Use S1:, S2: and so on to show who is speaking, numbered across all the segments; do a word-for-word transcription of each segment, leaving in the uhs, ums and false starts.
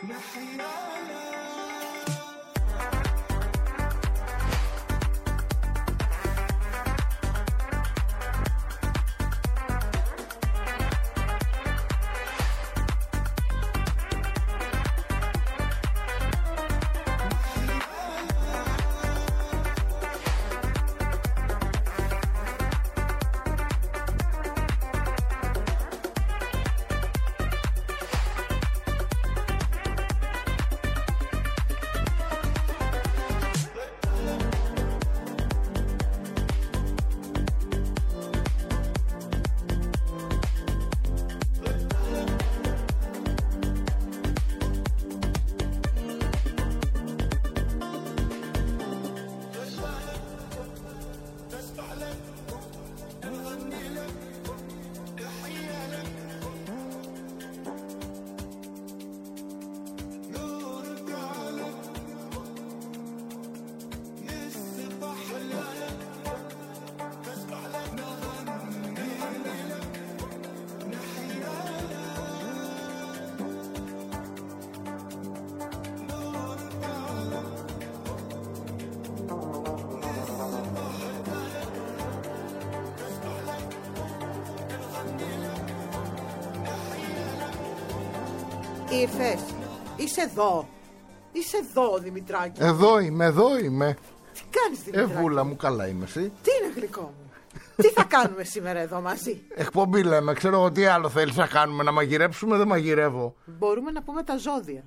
S1: Ήρθες, είσαι εδώ. Είσαι εδώ, Δημητράκη.
S2: Εδώ είμαι, εδώ είμαι.
S1: Τι κάνεις, Δημητράκη?
S2: Εβούλα μου, καλά είμαι, εσύ?
S1: Τι είναι, γλυκό μου? Τι θα κάνουμε σήμερα εδώ μαζί?
S2: Εκπομπή λέμε, ξέρω εγώ τι άλλο θέλεις να κάνουμε. Να μαγειρέψουμε, δεν μαγειρεύω.
S1: Μπορούμε να πούμε τα ζώδια.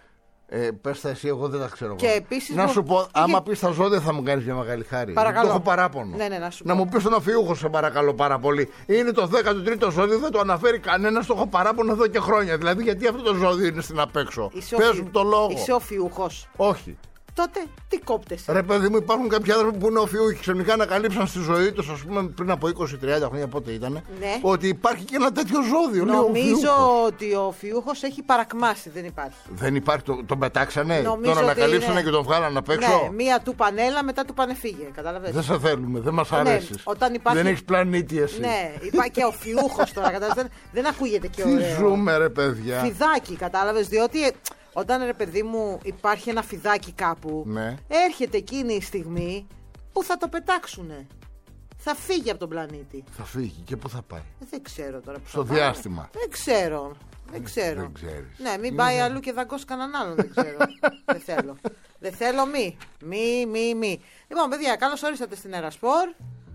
S2: Ε, πες τα εσύ, εγώ δεν τα ξέρω.
S1: Και επίσης
S2: να
S1: μπο...
S2: σου πω,
S1: και...
S2: άμα πεις τα ζώδια θα μου κάνεις μια μεγάλη χάρη.
S1: Παρακαλώ.
S2: Το έχω παράπονο.
S1: Ναι, ναι, να σου
S2: να
S1: πω.
S2: μου πεις τον Οφιούχο, σε παρακαλώ πάρα πολύ. Είναι το δέκατο τρίτο ζώδιο, δεν το αναφέρει κανένας, το έχω παράπονο εδώ και χρόνια. Δηλαδή, γιατί αυτό το ζώδιο είναι στην απέξω. Πες μου το λόγο.
S1: Είσαι Οφιούχος?
S2: Όχι.
S1: Τότε τι κόπτεσαι?
S2: Ρε παιδί μου, υπάρχουν κάποιοι άνθρωποι που είναι οφιούχοι. Ξαφνικά ανακαλύψαν στη ζωή τους, ας πούμε πριν από είκοσι τριάντα χρόνια, πότε ήταν,
S1: ναι, ότι
S2: υπάρχει και ένα τέτοιο ζώδιο.
S1: Νομίζω
S2: λέει,
S1: ότι ο Οφιούχος έχει παρακμάσει, δεν υπάρχει.
S2: Δεν υπάρχει, το, τον πετάξανε,
S1: νομίζω
S2: τον ανακαλύψανε
S1: είναι...
S2: και τον βγάλανε απ' έξω.
S1: Ναι, μία του πανέλα, μετά του πανεφύγε. Κατάλαβες.
S2: Δεν σε θέλουμε, δεν μας αρέσεις.
S1: Ναι, όταν υπάρχει...
S2: Δεν έχεις πλανήτη εσύ.
S1: Ναι, υπάρχει και Οφιούχος τώρα, κατάλαβες. δεν, δεν ακούγεται και ωραίο.
S2: Τι ζούμε, ρε παιδιά.
S1: Φιδάκι, κατάλαβες, διότι. Όταν, ρε παιδί μου, υπάρχει ένα φιδάκι κάπου,
S2: ναι,
S1: έρχεται εκείνη η στιγμή που θα το πετάξουνε. Θα φύγει από τον πλανήτη.
S2: Θα φύγει και πού θα πάει?
S1: Δεν ξέρω τώρα που
S2: Στο
S1: θα
S2: διάστημα.
S1: Πάει. Δεν ξέρω. Δεν ξέρω.
S2: Δεν ξέρεις.
S1: Ναι, μην πάει είναι... αλλού και δαγκώσει κανέναν άλλον. Δεν ξέρω. Δεν θέλω. Δεν θέλω μη. Μη, μη, μη. Λοιπόν, παιδιά, καλώς όρισατε στην Ερασπορ.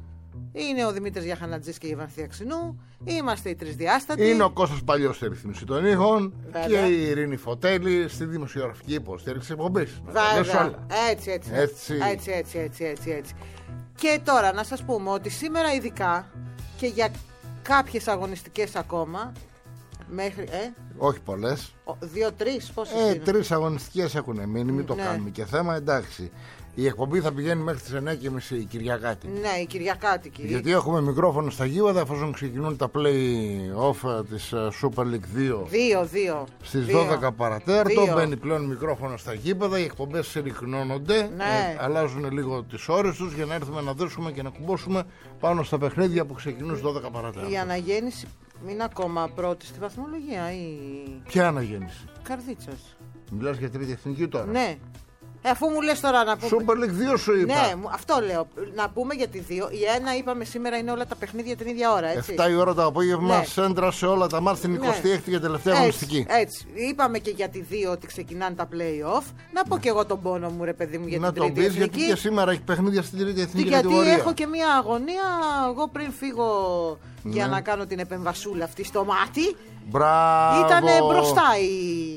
S1: Είναι ο Δημήτρης Γιαχανατζής και η Βανθία Ξινού. Είμαστε οι τρισδιάστατοι.
S2: Είναι ο Κώστας Παλιός στη ρυθμίση των ήχων.
S1: Βέβαια.
S2: Και η Ειρήνη Φωτέλη στη δημοσιογραφική υποστήριξη εκπομπής.
S1: Βέβαια. Έτσι, έτσι.
S2: Έτσι.
S1: Έτσι, έτσι, έτσι, έτσι, έτσι. Και τώρα να σας πούμε ότι σήμερα ειδικά και για κάποιες αγωνιστικές ακόμα. Μέχρι, ε,
S2: όχι πολλές.
S1: Δύο-τρεις, πόσες
S2: ε,
S1: είναι?
S2: Τρεις αγωνιστικές έχουν μείνει, μην το
S1: ναι.
S2: κάνουμε και θέμα, εντάξει. Η εκπομπή θα πηγαίνει μέχρι τις εννιά και μισή η Κυριακάτη.
S1: Ναι, η Κυριακάτικη.
S2: Γιατί έχουμε μικρόφωνο στα γήπεδα εφόσον ξεκινούν τα play-off της Super League δύο.
S1: Δύο, δύο.
S2: Στις
S1: δύο.
S2: δώδεκα παρατέρτο μπαίνει πλέον μικρόφωνο στα γήπεδα, οι εκπομπές συρρυκνώνονται,
S1: ναι.
S2: ε, αλλάζουν λίγο τις ώρες τους για να έρθουμε να δώσουμε και να κουμπώσουμε πάνω στα παιχνίδια που ξεκινούν στις δώδεκα παρατέρτο.
S1: Η αναγέννηση είναι ακόμα πρώτη στη βαθμολογία ή...
S2: Ποια αναγέννηση?
S1: Καρδίτσας.
S2: Μιλάς για τρίτη εθνική τώρα?
S1: Ναι. Ε, αφού μου λες τώρα να πούμε.
S2: Super League δύο σου είπα.
S1: Ναι, αυτό λέω. Να πούμε για τη δύο. Η ένα είπαμε σήμερα είναι όλα τα παιχνίδια την ίδια ώρα. Έτσι.
S2: εφτά η ώρα το απόγευμα, ναι. Σέντρα σε όλα τα μάτια στην εικοστή έκτη και τελευταία αγωνιστική.
S1: Έτσι. Είπαμε και για τη δύο ότι ξεκινάνε τα play-off. Να πω ναι. και εγώ τον πόνο μου, ρε παιδί μου, για
S2: να
S1: την τρίτη εθνική.
S2: Γιατί και σήμερα έχει παιχνίδια στην τρίτη εθνική
S1: γιατί
S2: κατηγορία.
S1: Έχω και μια αγωνία. Εγώ πριν φύγω ναι. για να κάνω την επεμβασούλα αυτή στο μάτι.
S2: Μπράβο.
S1: Ήταν μπροστά η.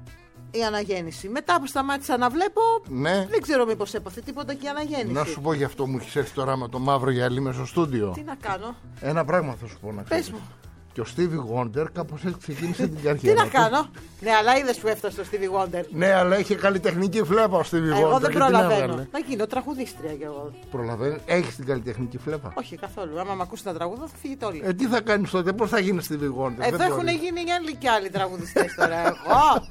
S1: Η αναγέννηση. Μετά που σταμάτησα να βλέπω, ναι. δεν ξέρω μήπως έπαθε τίποτα και η αναγέννηση.
S2: Να σου πω γι' αυτό μου έχεις έρθει τώρα με το μαύρο γυαλί μέσα στο στούντιο.
S1: Τι να κάνω?
S2: Ένα πράγμα θα σου πω να ξέρεις.
S1: Πες μου.
S2: Και ο Stevie Wonder κάπως έτσι ξεκίνησε την καριέρα.
S1: Τι να κάνω? Ναι, αλλά είδες που έφτασε ο Stevie Wonder.
S2: Ναι, αλλά είχε καλλιτεχνική φλέπα ο Stevie Wonder.
S1: Εγώ δεν προλαβαίνω. Να γίνω τραγουδίστρια κι εγώ.
S2: Προλαβαίνω. Έχεις την καλλιτεχνική φλέπα?
S1: Όχι καθόλου. Άμα με ακούσει τα τραγούδα θα φύγετε όλοι.
S2: Ε, τι θα κάνεις τότε, πώς θα γίνεις Stevie Wonder?
S1: Εδώ έχουν γίνει άλλοι κι άλλοι τραγουδιστές τώρα. Εγώ.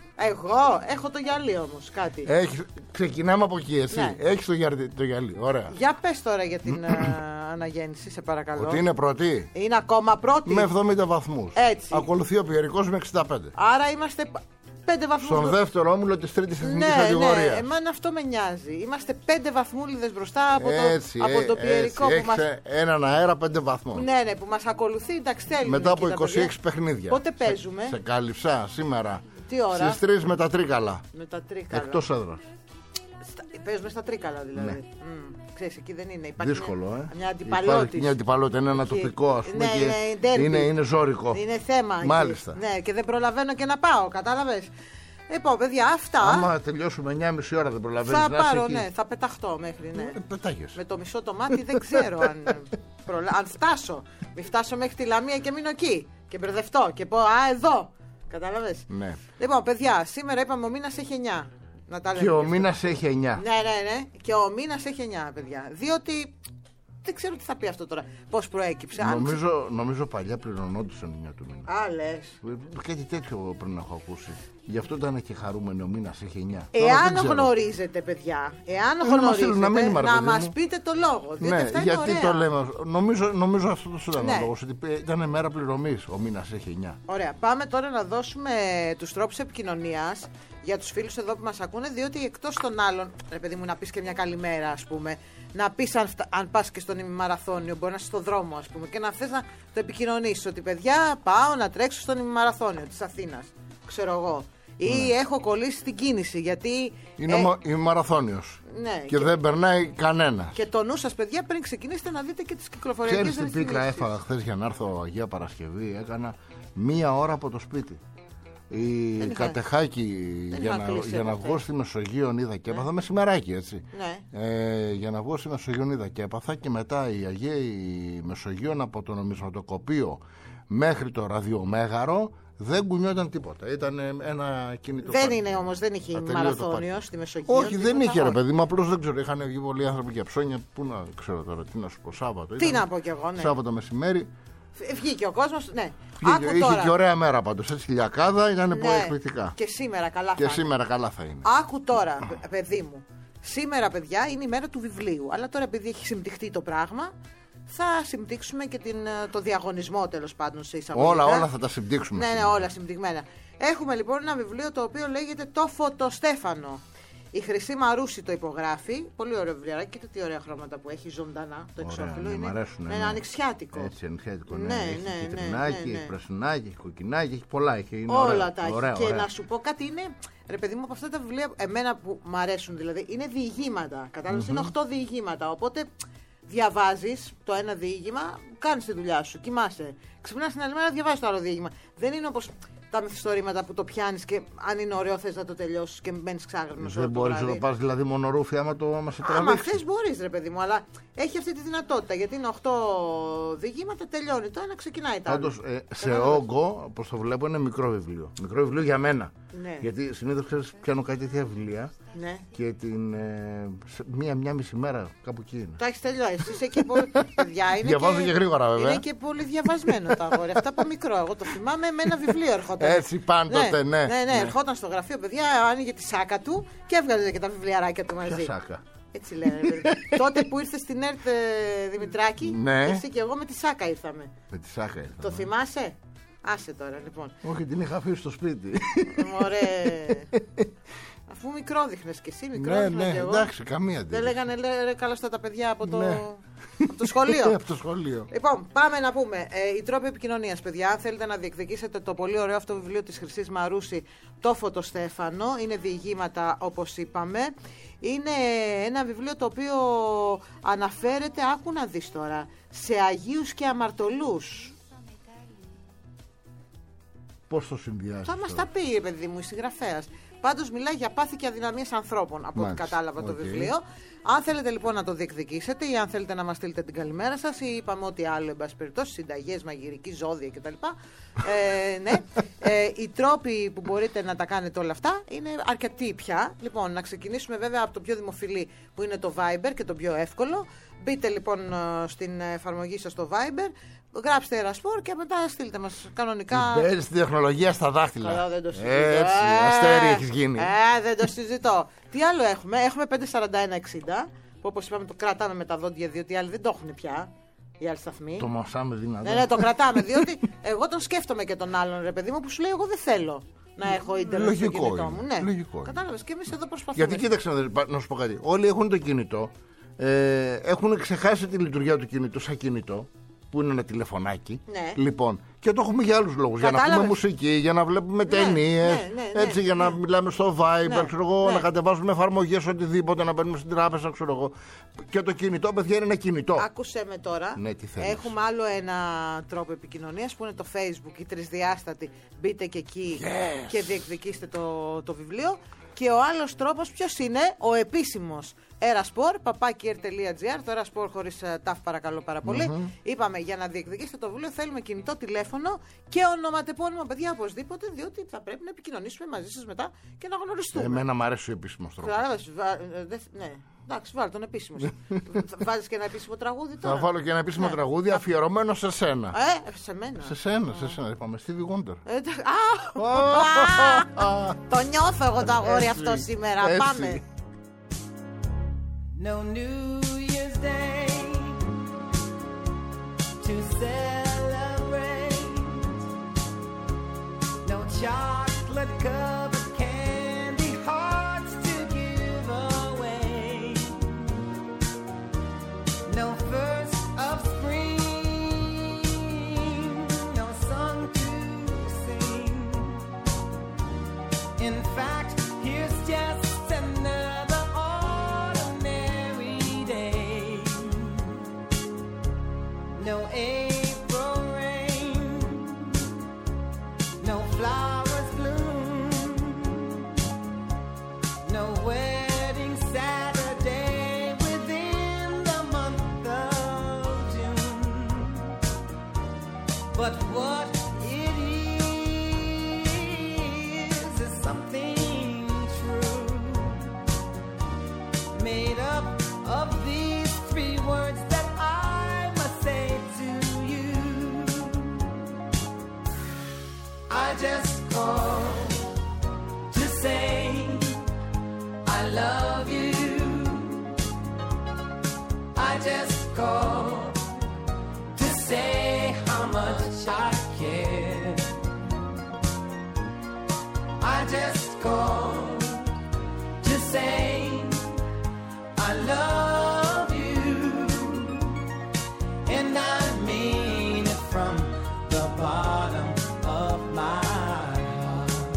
S1: Εγώ έχω το γυαλί όμως, κάτι.
S2: Έχεις, ξεκινάμε από εκεί, εσύ.
S1: Ναι.
S2: Έχεις το, γυαλί, το γυαλί, ωραία.
S1: Για πες τώρα για την α, αναγέννηση, σε παρακαλώ.
S2: Ότι είναι πρώτη.
S1: Είναι ακόμα πρώτη.
S2: Με εβδομήντα βαθμούς.
S1: Έτσι.
S2: Ακολουθεί ο Πιερικός με εξήντα πέντε.
S1: Άρα είμαστε πέντε βαθμούς.
S2: Στον δεύτερο όμιλο της τρίτης εθνικής
S1: ναι,
S2: κατηγορίας.
S1: Ναι, εμένα αυτό με νοιάζει. Είμαστε πέντε βαθμούλιδες μπροστά από το,
S2: έτσι,
S1: από το πιερικό
S2: έτσι,
S1: που μας.
S2: Έναν αέρα πέντε βαθμούς.
S1: Ναι, ναι, που μας ακολουθεί. Εντάξει, θέλουμε.
S2: Μετά από είκοσι έξι παιχνίδια.
S1: Πότε παίζουμε?
S2: Σε, σε Καλυψά σήμερα.
S1: Τι ώρα?
S2: Στις τρεις με τα Τρίκαλα.
S1: Με τα Τρίκαλα.
S2: Εκτός έδρας.
S1: Παίζουμε στα Τρίκαλα δηλαδή.
S2: Ναι.
S1: Mm. Ξέρεις, εκεί δεν είναι. Υπάρχει
S2: δύσκολο,
S1: μια,
S2: ε.
S1: Μια αντιπαλότητα.
S2: Μια αντιπαλότητα, είναι ένα τοπικό, ας πούμε.
S1: Ναι,
S2: και
S1: είναι,
S2: είναι, είναι ζώρικο.
S1: Είναι θέμα.
S2: Μάλιστα.
S1: Και, ναι, και δεν προλαβαίνω και να πάω, κατάλαβες. Λοιπόν, παιδιά, αυτά.
S2: Άμα τελειώσουμε εννιά και μισή ώρα δεν προλαβαίνεις
S1: θα
S2: να
S1: πάρω,
S2: εκεί.
S1: ναι, θα πεταχτώ μέχρι. Ναι.
S2: Ε, πετάγεσαι.
S1: Με το μισό το μάτι δεν ξέρω αν, προλα... αν φτάσω. Μην φτάσω μέχρι τη Λαμία και μείνω εκεί. Και μπερδευτώ και πω, α, εδώ. Κατάλαβες.
S2: Ναι.
S1: Λοιπόν, παιδιά, σήμερα είπαμε ο μήνας έχει εννιά. Να τα λέμε
S2: και ο μήνας έχει εννιά.
S1: Ναι, ναι, ναι. Και ο μήνας έχει εννιά, παιδιά. Διότι δεν ξέρω τι θα πει αυτό τώρα. Πώς προέκυψε.
S2: Νομίζω, νομίζω παλιά πληρωνόντουσαν εννιά του μήνα.
S1: Α, λες.
S2: Κάτι τέτοιο πριν έχω ακούσει. Γι' αυτό ήταν και χαρούμενο ο μήνας έχει εννιά.
S1: Εάν γνωρίζετε, παιδιά, εάν
S2: ε,
S1: γνωρίζετε,
S2: να, να,
S1: να μας πείτε το λόγο.
S2: Ναι,
S1: αυτά
S2: γιατί
S1: είναι
S2: το λέμε. Νομίζω, νομίζω αυτό το ήταν
S1: ναι.
S2: ο λόγος. Ότι ήταν μέρα πληρωμής. Ο μήνας έχει εννιά.
S1: Ωραία. Πάμε τώρα να δώσουμε τους τρόπους επικοινωνίας για τους φίλους εδώ που μας ακούνε. Διότι εκτός των άλλων, ρε παιδί μου, να πεις και μια καλημέρα, ας πούμε. Να πεις αν, αν πας και στον ημιμαραθώνιο, μπορεί να είσαι στον δρόμο, ας πούμε, και να θες να το επικοινωνήσεις. Ότι παιδιά, πάω να τρέξω στον ημιμαραθώνιο της Αθήνας. Ξέρω εγώ. Ή ναι. έχω κολλήσει την κίνηση γιατί.
S2: Είναι ε... μαραθώνιος.
S1: Ναι,
S2: και, και δεν περνάει κανένα.
S1: Και το νου σας, παιδιά, πριν ξεκινήσετε να δείτε και τις κυκλοφοριακές ρυθμίσεις.
S2: Ξέρεις τι πίκρα έφαγα χθες για να έρθω Αγία Παρασκευή? Έκανα μία ώρα από το σπίτι. Η είχα... Κατεχάκη για να, για να βγω στη Μεσογείο είδα και έπαθα, ναι. μεσημεράκι έτσι.
S1: Ναι.
S2: Ε, για να βγω στη Μεσογείο είδα και έπαθα και μετά η Αγία η Μεσογείο από το νομισματοκοπείο μέχρι το ραδιομέγαρο δεν κουνιόταν τίποτα. Ήταν ένα κινητό.
S1: Δεν είναι όμως, δεν είχε μαραθώνιο στη Μεσογείο.
S2: Όχι, δεν είχε, ρε παιδί μου. Απλώς δεν ξέρω. Είχαν βγει πολλοί άνθρωποι για ψώνια. Πού να ξέρω τώρα, τι να σου πω. Σάββατο.
S1: Τι ήταν, να πω κι εγώ, ναι.
S2: Σάββατο μεσημέρι.
S1: Βγήκε ο κόσμος, ναι.
S2: Βγήκε, είχε τώρα. Και ωραία μέρα πάντως. Έτσι χιλιακάδα ήταν ναι. εκπληκτικά.
S1: Και σήμερα καλά
S2: και
S1: θα
S2: σήμερα καλά θα είναι.
S1: Άκου τώρα, παιδί μου. Σήμερα, παιδιά, είναι η μέρα του βιβλίου. Αλλά τώρα, επειδή έχει συμπτυχτεί το πράγμα, θα συμπτύξουμε και την, το διαγωνισμό, τέλος πάντων, σε εισαγωγικά.
S2: Όλα, όλα θα τα συμπτύξουμε.
S1: Ναι, ναι, όλα συμπτυγμένα. Έχουμε λοιπόν ένα βιβλίο το οποίο λέγεται Το Φωτοστέφανο. Η Χρυσή Μαρούση το υπογράφει. Πολύ ωραίο βιβλιαράκι. Κοίτα τι ωραία χρώματα που έχει, ζωντανά. Το εξώφυλλο
S2: ναι,
S1: είναι.
S2: Αρέσουν,
S1: ναι, ναι, ανοιξιάτικο.
S2: Έτσι, ανοιξιάτικο. Ναι,
S1: ναι,
S2: έχει
S1: ναι,
S2: κυτρινάκι,
S1: ναι, ναι, ναι.
S2: έχει πρασινάκι, έχει κοκκινάκι, έχει πολλά. Έχει, είναι
S1: όλα
S2: ωραία,
S1: τα έχει.
S2: Ωραία,
S1: και
S2: ωραία.
S1: να σου πω κάτι είναι. Ρε παιδί μου, από αυτά τα βιβλία, εμένα που μου αρέσουν δηλαδή, είναι διηγήματα. Κατάλαβες, mm-hmm. είναι οκτώ διηγήματα. Οπότε διαβάζεις το ένα διήγημα, κάνεις τη δουλειά σου, κοιμάσαι. Ξυπνάς την άλλη μέρα, διαβάζεις το άλλο διήγημα. Δεν είναι όπως τα μυθιστορήματα που το πιάνεις και αν είναι ωραίο θες να το τελειώσεις και μένεις ξάγρυπνος.
S2: Δεν μπορείς να το πας δηλαδή μονορούφι άμα το άμα σε τραβήξει.
S1: Άμα θες μπορείς, ρε παιδί μου, αλλά έχει αυτή τη δυνατότητα γιατί είναι οκτώ διηγήματα, τελειώνει το ένα, ξεκινάει το άλλο.
S2: Πάντως ε, σε όγκο, όπως το βλέπω, είναι μικρό βιβλίο. Μικρό βιβλίο για μένα.
S1: Ναι.
S2: Γιατί συνήθως ξέρεις, πιάνω κάτι τέτοια βιβλία
S1: ναι.
S2: και την ε, μία-μία μισή μέρα κάπου εκεί είναι.
S1: Τα έχεις τελειώσει. Είσαι και πολύ. Παιδιά, είναι
S2: διαβάζω και,
S1: και
S2: γρήγορα βέβαια.
S1: Είναι και πολύ διαβασμένο το αγόρι. Αυτά από μικρό. Εγώ το θυμάμαι με ένα βιβλίο ερχόταν.
S2: Έτσι πάντοτε, ναι.
S1: Ναι, ναι, ναι,
S2: ναι.
S1: ερχόταν στο γραφείο, παιδιά, άνοιγε τη σάκα του και έβγαζε και τα βιβλιαράκια του μαζί.
S2: Ποια σάκα?
S1: Έτσι λένε. Τότε που ήρθε στην ΕΡΤ, Δημητράκη,
S2: ναι.
S1: εσύ και εγώ με τη σάκα ήρθαμε.
S2: Με τη σάκα ήρθαμε.
S1: Το θυμάσαι? Άσε τώρα λοιπόν.
S2: Όχι, την είχα αφήσει στο σπίτι.
S1: Ωραία. Αφού μικρό δείχνες και εσύ, μικρό
S2: ναι,
S1: δείχνες
S2: ναι,
S1: και εγώ.
S2: Εντάξει, καμία τέτοια.
S1: Δεν λέγανε ρε, καλά στα τα παιδιά από το,
S2: ναι.
S1: από το σχολείο.
S2: από το σχολείο.
S1: Λοιπόν, πάμε να πούμε. Ε, οι τρόποι επικοινωνίας, παιδιά. Αν θέλετε να διεκδικήσετε το πολύ ωραίο αυτό βιβλίο της Χρυσής Μαρούση, Το Φωτοστέφανο, είναι διηγήματα όπως είπαμε. Είναι ένα βιβλίο το οποίο αναφέρεται, άκου να δεις τώρα, σε Αγίους και Αμαρτωλούς.
S2: Πώς το συνδυάζεις?
S1: Θα μας τα πει, παιδί μου, η συγγραφέας. Πάντως μιλάει για πάθη και αδυναμίες ανθρώπων, από ό,τι κατάλαβα okay. το βιβλίο. Αν θέλετε λοιπόν να το διεκδικήσετε ή αν θέλετε να μας στείλετε την καλημέρα σας ή είπαμε ό,τι άλλο, εν πάση περιπτώσει, συνταγές, μαγειρική, ζώδια κτλ. ε, ναι. ε, οι τρόποι που μπορείτε να τα κάνετε όλα αυτά είναι αρκετοί πια. Λοιπόν, να ξεκινήσουμε βέβαια από το πιο δημοφιλή που είναι το Viber και το πιο εύκολο. Μπείτε λοιπόν στην εφαρμογή σας στο Viber, γράψτε Ερασπορ και μετά στείλτε μας κανονικά.
S2: Μπαίνεις τη τεχνολογία στα δάχτυλα.
S1: Καλά, δεν το συζητώ.
S2: Έτσι, ε, αστέρι έχεις γίνει.
S1: Ε, δεν το συζητώ. Τι άλλο έχουμε? Έχουμε πέντε σαράντα ένα εξήντα που όπως είπαμε το κρατάμε με τα δόντια διότι οι άλλοι δεν το έχουν πια. Οι άλλοι σταθμοί.
S2: Το μασάμε δυνατό.
S1: Ναι, ναι, το κρατάμε διότι εγώ τον σκέφτομαι και τον άλλον ρε παιδί μου που σου λέει εγώ δεν θέλω. να έχω ίντερνετ στο
S2: Λογικό
S1: κινητό
S2: είναι.
S1: μου. Ναι.
S2: Λογικό.
S1: Κατάλαβες, και εμείς εδώ προσπαθούμε.
S2: Γιατί κοίταξε να, να σου πω κάτι. Όλοι έχουν το κινητό. Ε, έχουν ξεχάσει τη λειτουργία του κινητού σαν κινητό, που είναι ένα τηλεφωνάκι.
S1: Ναι.
S2: Λοιπόν, και το έχουμε για άλλους λόγους. Για να
S1: Κατάλαβες.
S2: πούμε μουσική, για να βλέπουμε
S1: Ναι,
S2: ταινίες,
S1: ναι, ναι, ναι,
S2: έτσι,
S1: ναι,
S2: για να
S1: ναι.
S2: μιλάμε στο Viber,
S1: Ναι,
S2: ξέρω εγώ,
S1: ναι.
S2: να κατεβάζουμε εφαρμογές, οτιδήποτε, να μπαίνουμε στην τράπεζα, ξέρω εγώ. Και το κινητό, παιδιά, είναι ένα κινητό.
S1: Άκουσέ με τώρα.
S2: Ναι, τι θέλεις.
S1: Έχουμε άλλο ένα τρόπο επικοινωνίας που είναι το Facebook, η τρισδιάστατη. Μπείτε και εκεί
S2: Yes.
S1: και διεκδικήστε το, το βιβλίο. Και ο άλλος τρόπος ποιος είναι? Ο επίσημος Eraspor, παπάκι ερ τελεία τζι άρ, το Eraspor χωρίς uh, ταφ παρακαλώ πάρα πολύ. Mm-hmm. Είπαμε, για να διεκδικήσετε το βιβλίο θέλουμε κινητό τηλέφωνο και ονοματεπώνυμο, παιδιά, οπωσδήποτε, διότι θα πρέπει να επικοινωνήσουμε μαζί σας μετά και να γνωριστούμε.
S2: Εμένα μου αρέσει ο επίσημος τρόπος.
S1: Κατάλαβες, βα- ε, δε- ναι. Εντάξει, βάλει τον επίσημο. Βάζεις και ένα επίσημο τραγούδι τώρα.
S2: Θα βάλω και ένα επίσημο
S1: Ναι.
S2: τραγούδι αφιερωμένο σε σένα.
S1: Ε, σε μένα.
S2: Σε σένα, σε σένα. Είπαμε Stevie Wonder.
S1: Ε, τε- Α! Το νιώθω εγώ το αγόρι
S2: Έτσι,
S1: αυτό σήμερα.
S2: έτσι.
S1: Πάμε.
S3: No New Year's Day to celebrate. No chocolate covered candy hearts to give away. No first of spring, no song to sing. In fact, here's just another ordinary day. No April rain, no flowers bloom, no wedding Saturday within the month of June. But what it is is something true, made up of these three words that I must say to you. I just called to say I love you. I just called to say how much I care. I just called to say I love you, and I mean it from the bottom of my heart.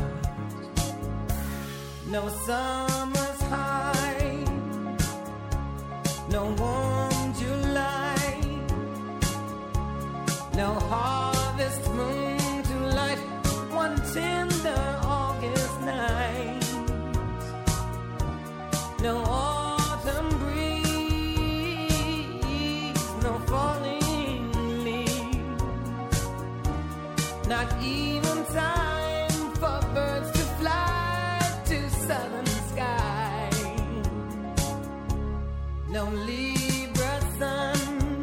S3: No summer's high, no warm July, no harvest moon to light one tender August night, no autumn breeze, no falling leaves, not even time for birds to fly to southern sky, no Libra sun,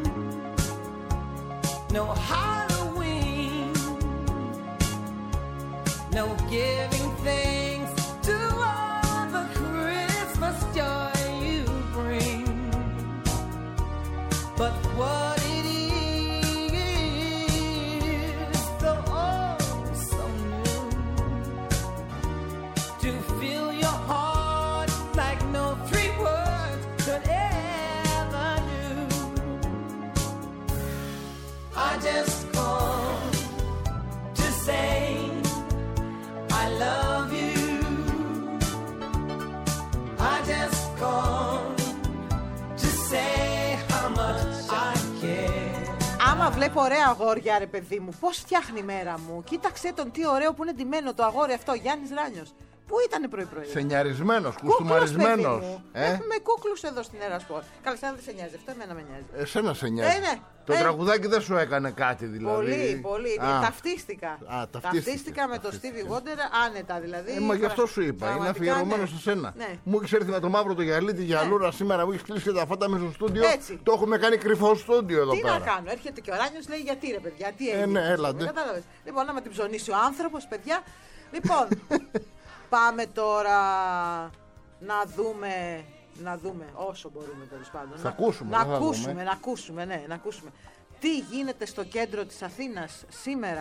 S3: no Halloween, no giving thanks to all the Christmas joy you bring. But what it is, so oh so new, to fill your heart like no three words could ever do. I just called to say I love you. I just called to say how much I care.
S1: Άμα βλέπω ωραία αγόρια, ρε παιδί μου, πώς φτιάχνει η μέρα μου. Κοίταξε τον, τι ωραίο που είναι ντυμένο το αγόρι αυτό, Γιάννης Ράνιος. Πού ήτανε πρωί-πρωί?
S2: Σενιαρισμένος,
S1: Κούκλος, παιδί
S2: κουστούμαρισμένος.
S1: μου.
S2: Ε?
S1: Έχουμε κούκλους εδώ στην Eraspor. Καλά, εσένα δεν σε νοιάζει, αυτό εμένα με νοιάζει.
S2: Εσένα σε νοιάζει.
S1: Ε, ναι.
S2: Το
S1: Ε.
S2: τραγουδάκι δεν σου έκανε κάτι δηλαδή.
S1: Πολύ, πολύ.
S2: Α,
S1: Ταυτίστηκα.
S2: Α, ταυτίστηκες,
S1: με το
S2: ταυτίστηκες.
S1: Stevie Wonder άνετα δηλαδή.
S2: Ε, μα γι' αυτό σου είπα, είναι
S1: Πραγματικά,
S2: αφιερωμένο
S1: ναι.
S2: σε σένα.
S1: Ναι.
S2: Μου έχει έρθει με το μαύρο το γυαλί, τη γυαλούρα σήμερα, μου έχει κλείσει και τα φώτα μέσα στο στούντιο.
S1: Έτσι.
S2: Το έχουμε κάνει κρυφό στούντιο εδώ
S1: Τι
S2: πέρα.
S1: να κάνω, έρχεται και ο Ράνιος λέει γιατί ρε παιδιά, τι έγινε.
S2: ναι, έλατε.
S1: Κατάλαβες. Λοιπόν, να με την ψωνίσει ο άνθρωπος, παιδιά. Λοιπόν, πάμε τώρα να δούμε, να δούμε όσο μπορούμε τέλος πάντων.
S2: Θα
S1: να,
S2: ακούσουμε,
S1: να
S2: δεν θα
S1: ακούσουμε,
S2: δούμε.
S1: να ακούσουμε, ναι, να ακούσουμε. Τι γίνεται στο κέντρο της Αθήνας σήμερα,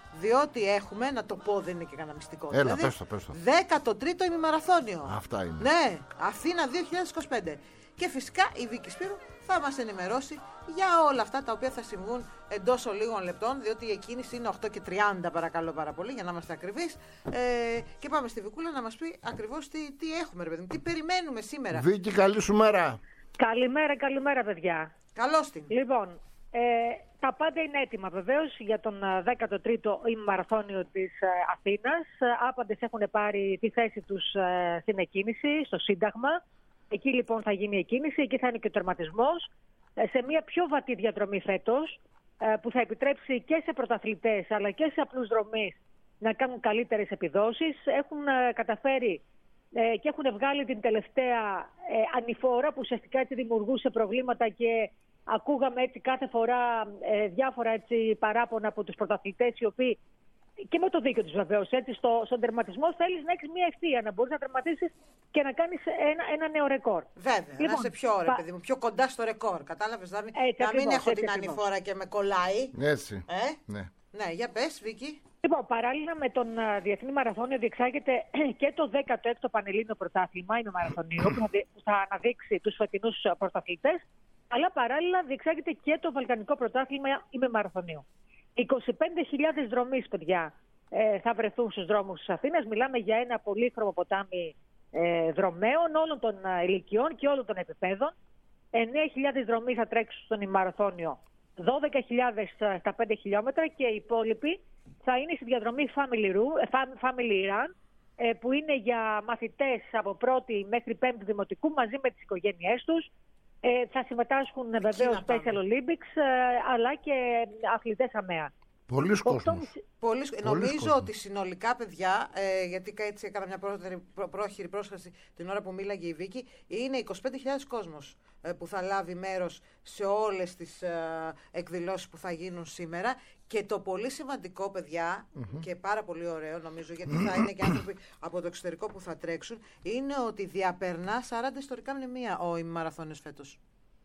S1: Διότι έχουμε, να το πω, δεν είναι και κανένα μυστικό.
S2: Έλα,
S1: δηλαδή,
S2: πες το, πες το.
S1: δέκατο τρίτο ημιμαραθώνιο.
S2: Αυτά είναι.
S1: Ναι, Αθήνα δύο χιλιάδες είκοσι πέντε. Και φυσικά η Βίκη Σπύρου θα μας ενημερώσει για όλα αυτά τα οποία θα συμβούν εντός λίγων λεπτών, διότι η εκκίνηση είναι οκτώ και τριάντα, παρακαλώ πάρα πολύ, για να είμαστε ακριβείς. Ε, και πάμε στη Βικούλα να μας πει ακριβώς τι, τι έχουμε, ρε παιδί μου, τι περιμένουμε σήμερα.
S2: Βίκη, καλή σου μέρα.
S4: Καλημέρα, καλημέρα παιδιά.
S1: Καλώς την.
S4: Λοιπόν, ε, τα πάντα είναι έτοιμα βεβαίως για τον δέκατο τρίτο ημιμαραθώνιο της ε, Αθήνας. Άπαντες έχουν πάρει τη θέση τους ε, στην εκκίνηση, στο Σύνταγμα. Εκεί λοιπόν θα γίνει η εκκίνηση, εκεί θα είναι και ο τερματισμός. Ε, σε μια πιο βατή διαδρομή φέτος, ε, που θα επιτρέψει και σε πρωταθλητές αλλά και σε απλούς δρομείς να κάνουν καλύτερες επιδόσεις. Έχουν ε, καταφέρει ε, και έχουν βγάλει την τελευταία ε, ανηφόρα που ουσιαστικά έτσι δημιουργούσε προβλήματα και ακούγαμε έτσι κάθε φορά ε, διάφορα έτσι παράπονα από τους πρωταθλητές, οι οποίοι και με το δίκιο τους βεβαίως, έτσι, στο, στον τερματισμό θέλεις να έχεις μια ευθεία, να μπορείς να τερματίσεις και να κάνεις ένα, ένα νέο ρεκόρ.
S1: Βέβαια, λοιπόν, να είσαι πιο ωραία, πα... παιδί μου, πιο κοντά στο ρεκόρ. Κατάλαβες, να μην, έτσι, να ακριβώς, μην έχω έτσι, την ακριβώς. Ανηφόρα και με κολλάει.
S2: Έτσι.
S1: Ε?
S2: Ναι.
S1: Ναι, για πες, Βίκη.
S4: Λοιπόν, παράλληλα με τον uh, Διεθνή Μαραθώνιο διεξάγεται και το δέκατο έκτο Πανελλήνιο Πρωτάθλημα, είναι μαραθωνίο, που θα, που θα αναδείξει τους φετινούς πρωταθλητές, αλλά παράλληλα διεξάγεται και το Βαλκανικό Πρωτάθλημα ημιμαραθωνίου. είκοσι πέντε χιλιάδες δρομείς, παιδιά, ε, θα βρεθούν στους δρόμους της Αθήνας. Μιλάμε για ένα πολύχρωμο ποτάμι ε, δρομέων όλων των ε, ηλικιών και όλων των επιπέδων. εννέα χιλιάδες δρομείς θα τρέξουν στον ημιμαραθώνιο, δώδεκα χιλιάδες στα πέντε χιλιόμετρα και οι υπόλοιποι θα είναι στη διαδρομή Family, family Run, ε, που είναι για μαθητές από πρώτη μέχρι πέμπτη δημοτικού μαζί με τις οικογένειές τους. Ε, θα συμμετάσχουν βεβαίως Special Olympics, ε, αλλά και αθλητές ΑΜΕΑ.
S2: Πολλοί κόσμος.
S1: Πολλοί, νομίζω κόσμος. Ότι συνολικά, παιδιά, ε, γιατί έτσι έκανα μια πρόχειρη, πρό, πρόχειρη πρόσφαση την ώρα που μίλαγε η Βίκη, είναι είκοσι πέντε χιλιάδες κόσμος ε, που θα λάβει μέρος σε όλες τις ε, εκδηλώσεις που θα γίνουν σήμερα. Και το πολύ σημαντικό, παιδιά, mm-hmm. και πάρα πολύ ωραίο νομίζω, γιατί θα είναι και άνθρωποι από το εξωτερικό που θα τρέξουν, είναι ότι διαπερνά σαράντα ιστορικά μνημεία ο ημιμαραθώνιος φέτος.